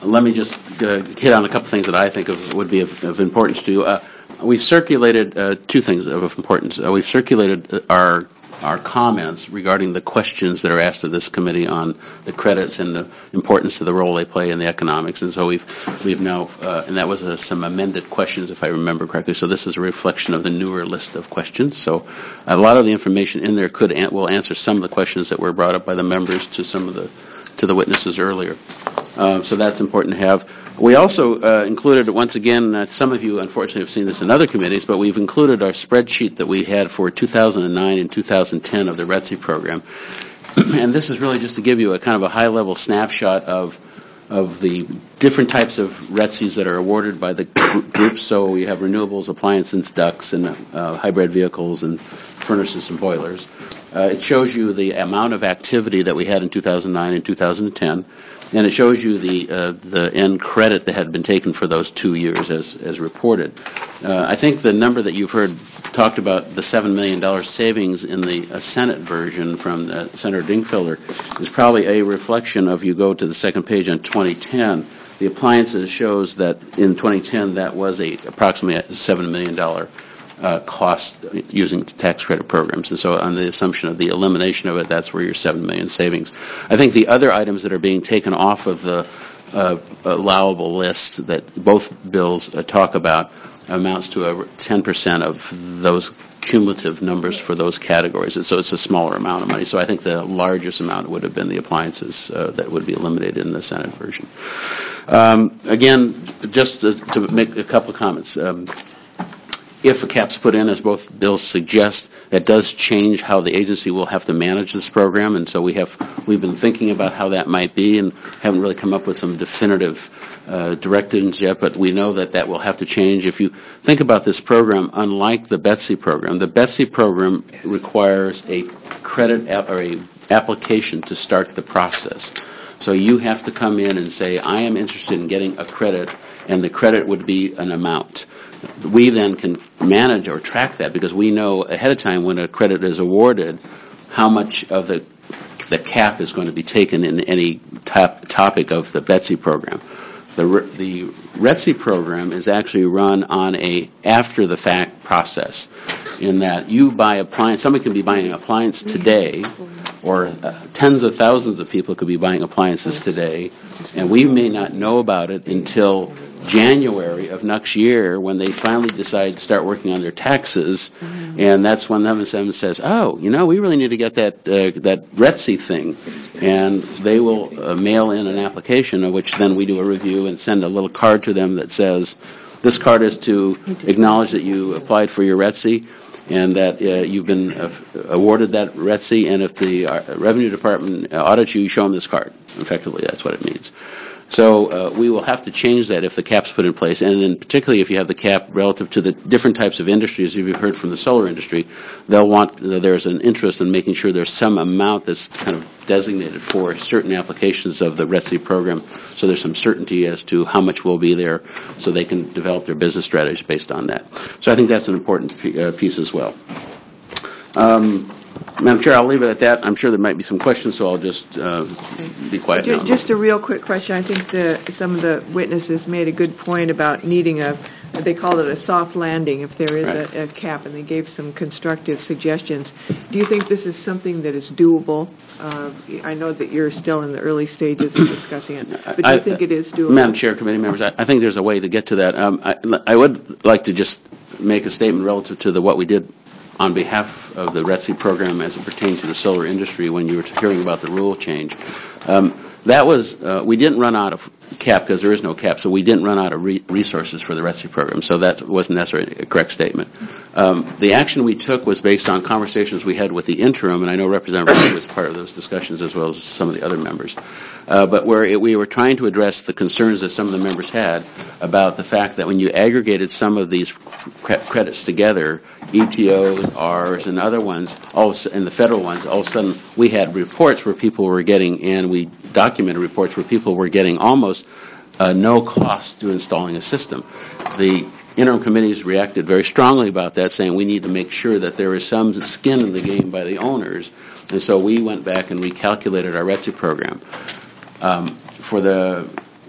let me just uh, hit on a couple things that I think of, would be of, of importance to you. Uh, we've circulated uh, two things of importance. Uh, we've circulated our our comments regarding the questions that are asked of this committee on the credits and the importance of the role they play in the economics. And so we've we've now, uh, and that was uh, some amended questions, if I remember correctly. So this is a reflection of the newer list of questions. So a lot of the information in there could an- will answer some of the questions that were brought up by the members to some of the to the witnesses earlier. Uh, so that's important to have. We also uh, included, once again, uh, some of you unfortunately have seen this in other committees, but we've included our spreadsheet that we had for two thousand nine and two thousand ten of the R E T C program. And this is really just to give you a kind of a high-level snapshot of of the different types of R E T Cs that are awarded by the gr- groups. So we have renewables, appliances, ducts, and uh, hybrid vehicles, and furnaces and boilers. Uh, it shows you the amount of activity that we had in two thousand nine and two thousand ten. And it shows you the uh, the end credit that had been taken for those two years as as reported. Uh, I think the number that you've heard talked about, the seven million dollars savings in the uh, Senate version from uh, Senator Dingfelder, is probably a reflection of, you go to the second page on twenty ten, the appliances shows that in twenty ten that was a approximately a seven million dollars Uh, cost using tax credit programs. And so on the assumption of the elimination of it, that's where your seven million dollars savings. I think the other items that are being taken off of the uh, allowable list that both bills uh, talk about amounts to a ten percent of those cumulative numbers for those categories. And so it's a smaller amount of money. So I think the largest amount would have been the appliances uh, that would be eliminated in the Senate version. Um, again, just to, to make a couple of comments. Um, If a cap's put in, as both bills suggest, that does change how the agency will have to manage this program, and so we have we've been thinking about how that might be, and haven't really come up with some definitive uh, directives yet. But we know that that will have to change. If you think about this program, unlike the Betsy program, the Betsy program requires a credit a- or a application to start the process. So you have to come in and say, I am interested in getting a credit, and the credit would be an amount. We then can manage or track that because we know ahead of time when a credit is awarded how much of the the cap is going to be taken in any top, topic of the Betsy program. The the R E T C program is actually run on a after the fact process, in that you buy appliance. Somebody can be buying an appliance today, or uh, tens of thousands of people could be buying appliances today, and we may not know about it until January of next year when they finally decide to start working on their taxes, mm-hmm. and that's when M S M says, oh, you know, we really need to get that uh, that R E T C thing, and they will uh, mail in an application, of which then we do a review and send a little card to them that says, this card is to acknowledge that you applied for your R E T C and that uh, you've been uh, awarded that R E T C, and if the uh, Revenue Department audits you, you show them this card. Effectively, that's what it means. So uh, we will have to change that if the cap's put in place, and then particularly if you have the cap relative to the different types of industries. If you've heard from the solar industry, they'll want uh, there's an interest in making sure there's some amount that's kind of designated for certain applications of the R E T C program, so there's some certainty as to how much will be there, so they can develop their business strategies based on that. So I think that's an important p- uh, piece as well. Um, Madam Chair, I'll leave it at that. I'm sure there might be some questions, so I'll just uh, be quiet just, now. Just a real quick question. I think the, some of the witnesses made a good point about needing a, they called it a soft landing if there is Right. a, a cap, and they gave some constructive suggestions. Do you think this is something that is doable? Uh, I know that you're still in the early stages of discussing it, but do you I- think it is doable? Madam Chair, committee members, I, I think there's a way to get to that. Um, I, I would like to just make a statement relative to the what we did on behalf of the R E T C program as it pertained to the solar industry when you were hearing about the rule change. Um, that was, uh, we didn't run out of cap because there is no cap, so we didn't run out of re- resources for the R E T C program, so that wasn't necessarily a correct statement. Um, the action we took was based on conversations we had with the interim, and I know Representative Ray was part of those discussions as well as some of the other members, uh, but where it, we were trying to address the concerns that some of the members had about the fact that when you aggregated some of these cre- credits together, E T Os, R's, and other ones, all of, and the federal ones, all of a sudden we had reports where people were getting, and we documented reports where people were getting almost uh, no cost to installing a system. The interim committees reacted very strongly about that, saying we need to make sure that there is some skin in the game by the owners, and so we went back and recalculated our R E T C program. Um, for the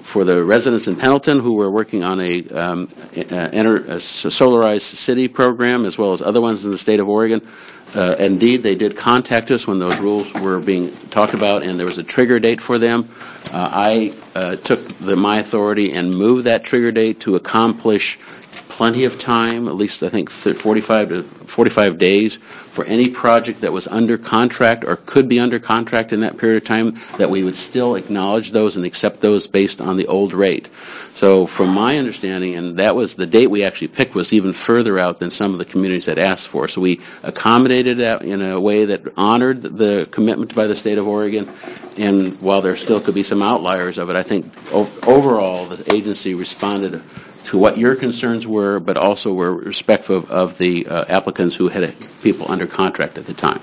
for the residents in Pendleton who were working on a, um, a, a solarized city program, as well as other ones in the state of Oregon. Uh, indeed, they did contact us when those rules were being talked about, and there was a trigger date for them. Uh, I uh, took the, my authority and moved that trigger date to accomplish plenty of time, at least I think forty-five to forty-five days, for any project that was under contract or could be under contract in that period of time, that we would still acknowledge those and accept those based on the old rate. So from my understanding, and that was the date we actually picked, was even further out than some of the communities had asked for. So we accommodated that in a way that honored the commitment by the state of Oregon. And while there still could be some outliers of it, I think o- overall the agency responded to what your concerns were, but also were respectful of, of the uh, applicants who had people under contract at the time.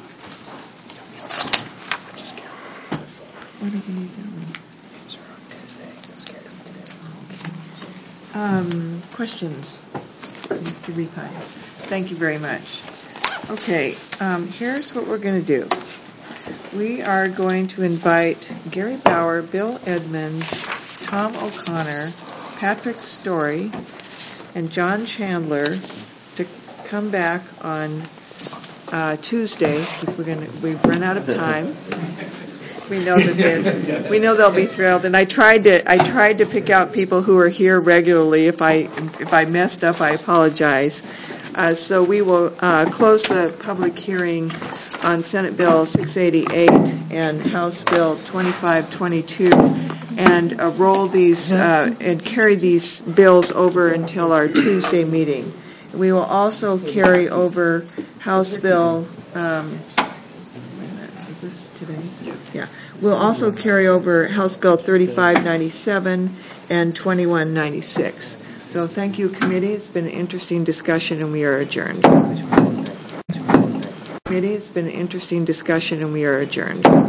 Um, questions, Mister Repine? Thank you very much. Okay, um, here's what we're going to do. We are going to invite Gary Bauer, Bill Edmonds, Tom O'Connor, Patrick Story, and John Chandler to come back on uh, Tuesday, because we're going to we've run out of time. We know that they we know they'll be thrilled. And I tried to I tried to pick out people who are here regularly. If I if I messed up, I apologize. Uh, so we will uh, close the public hearing on Senate Bill six eighty-eight and House Bill twenty-five twenty-two, and uh, roll these uh, and carry these bills over until our Tuesday meeting. We will also carry over House Bill. Um, is this today's? Yeah. We'll also carry over House Bill thirty-five ninety-seven and twenty-one ninety-six. So thank you, committee. It's been an interesting discussion, and we are adjourned. Committee, it's been an interesting discussion, and we are adjourned.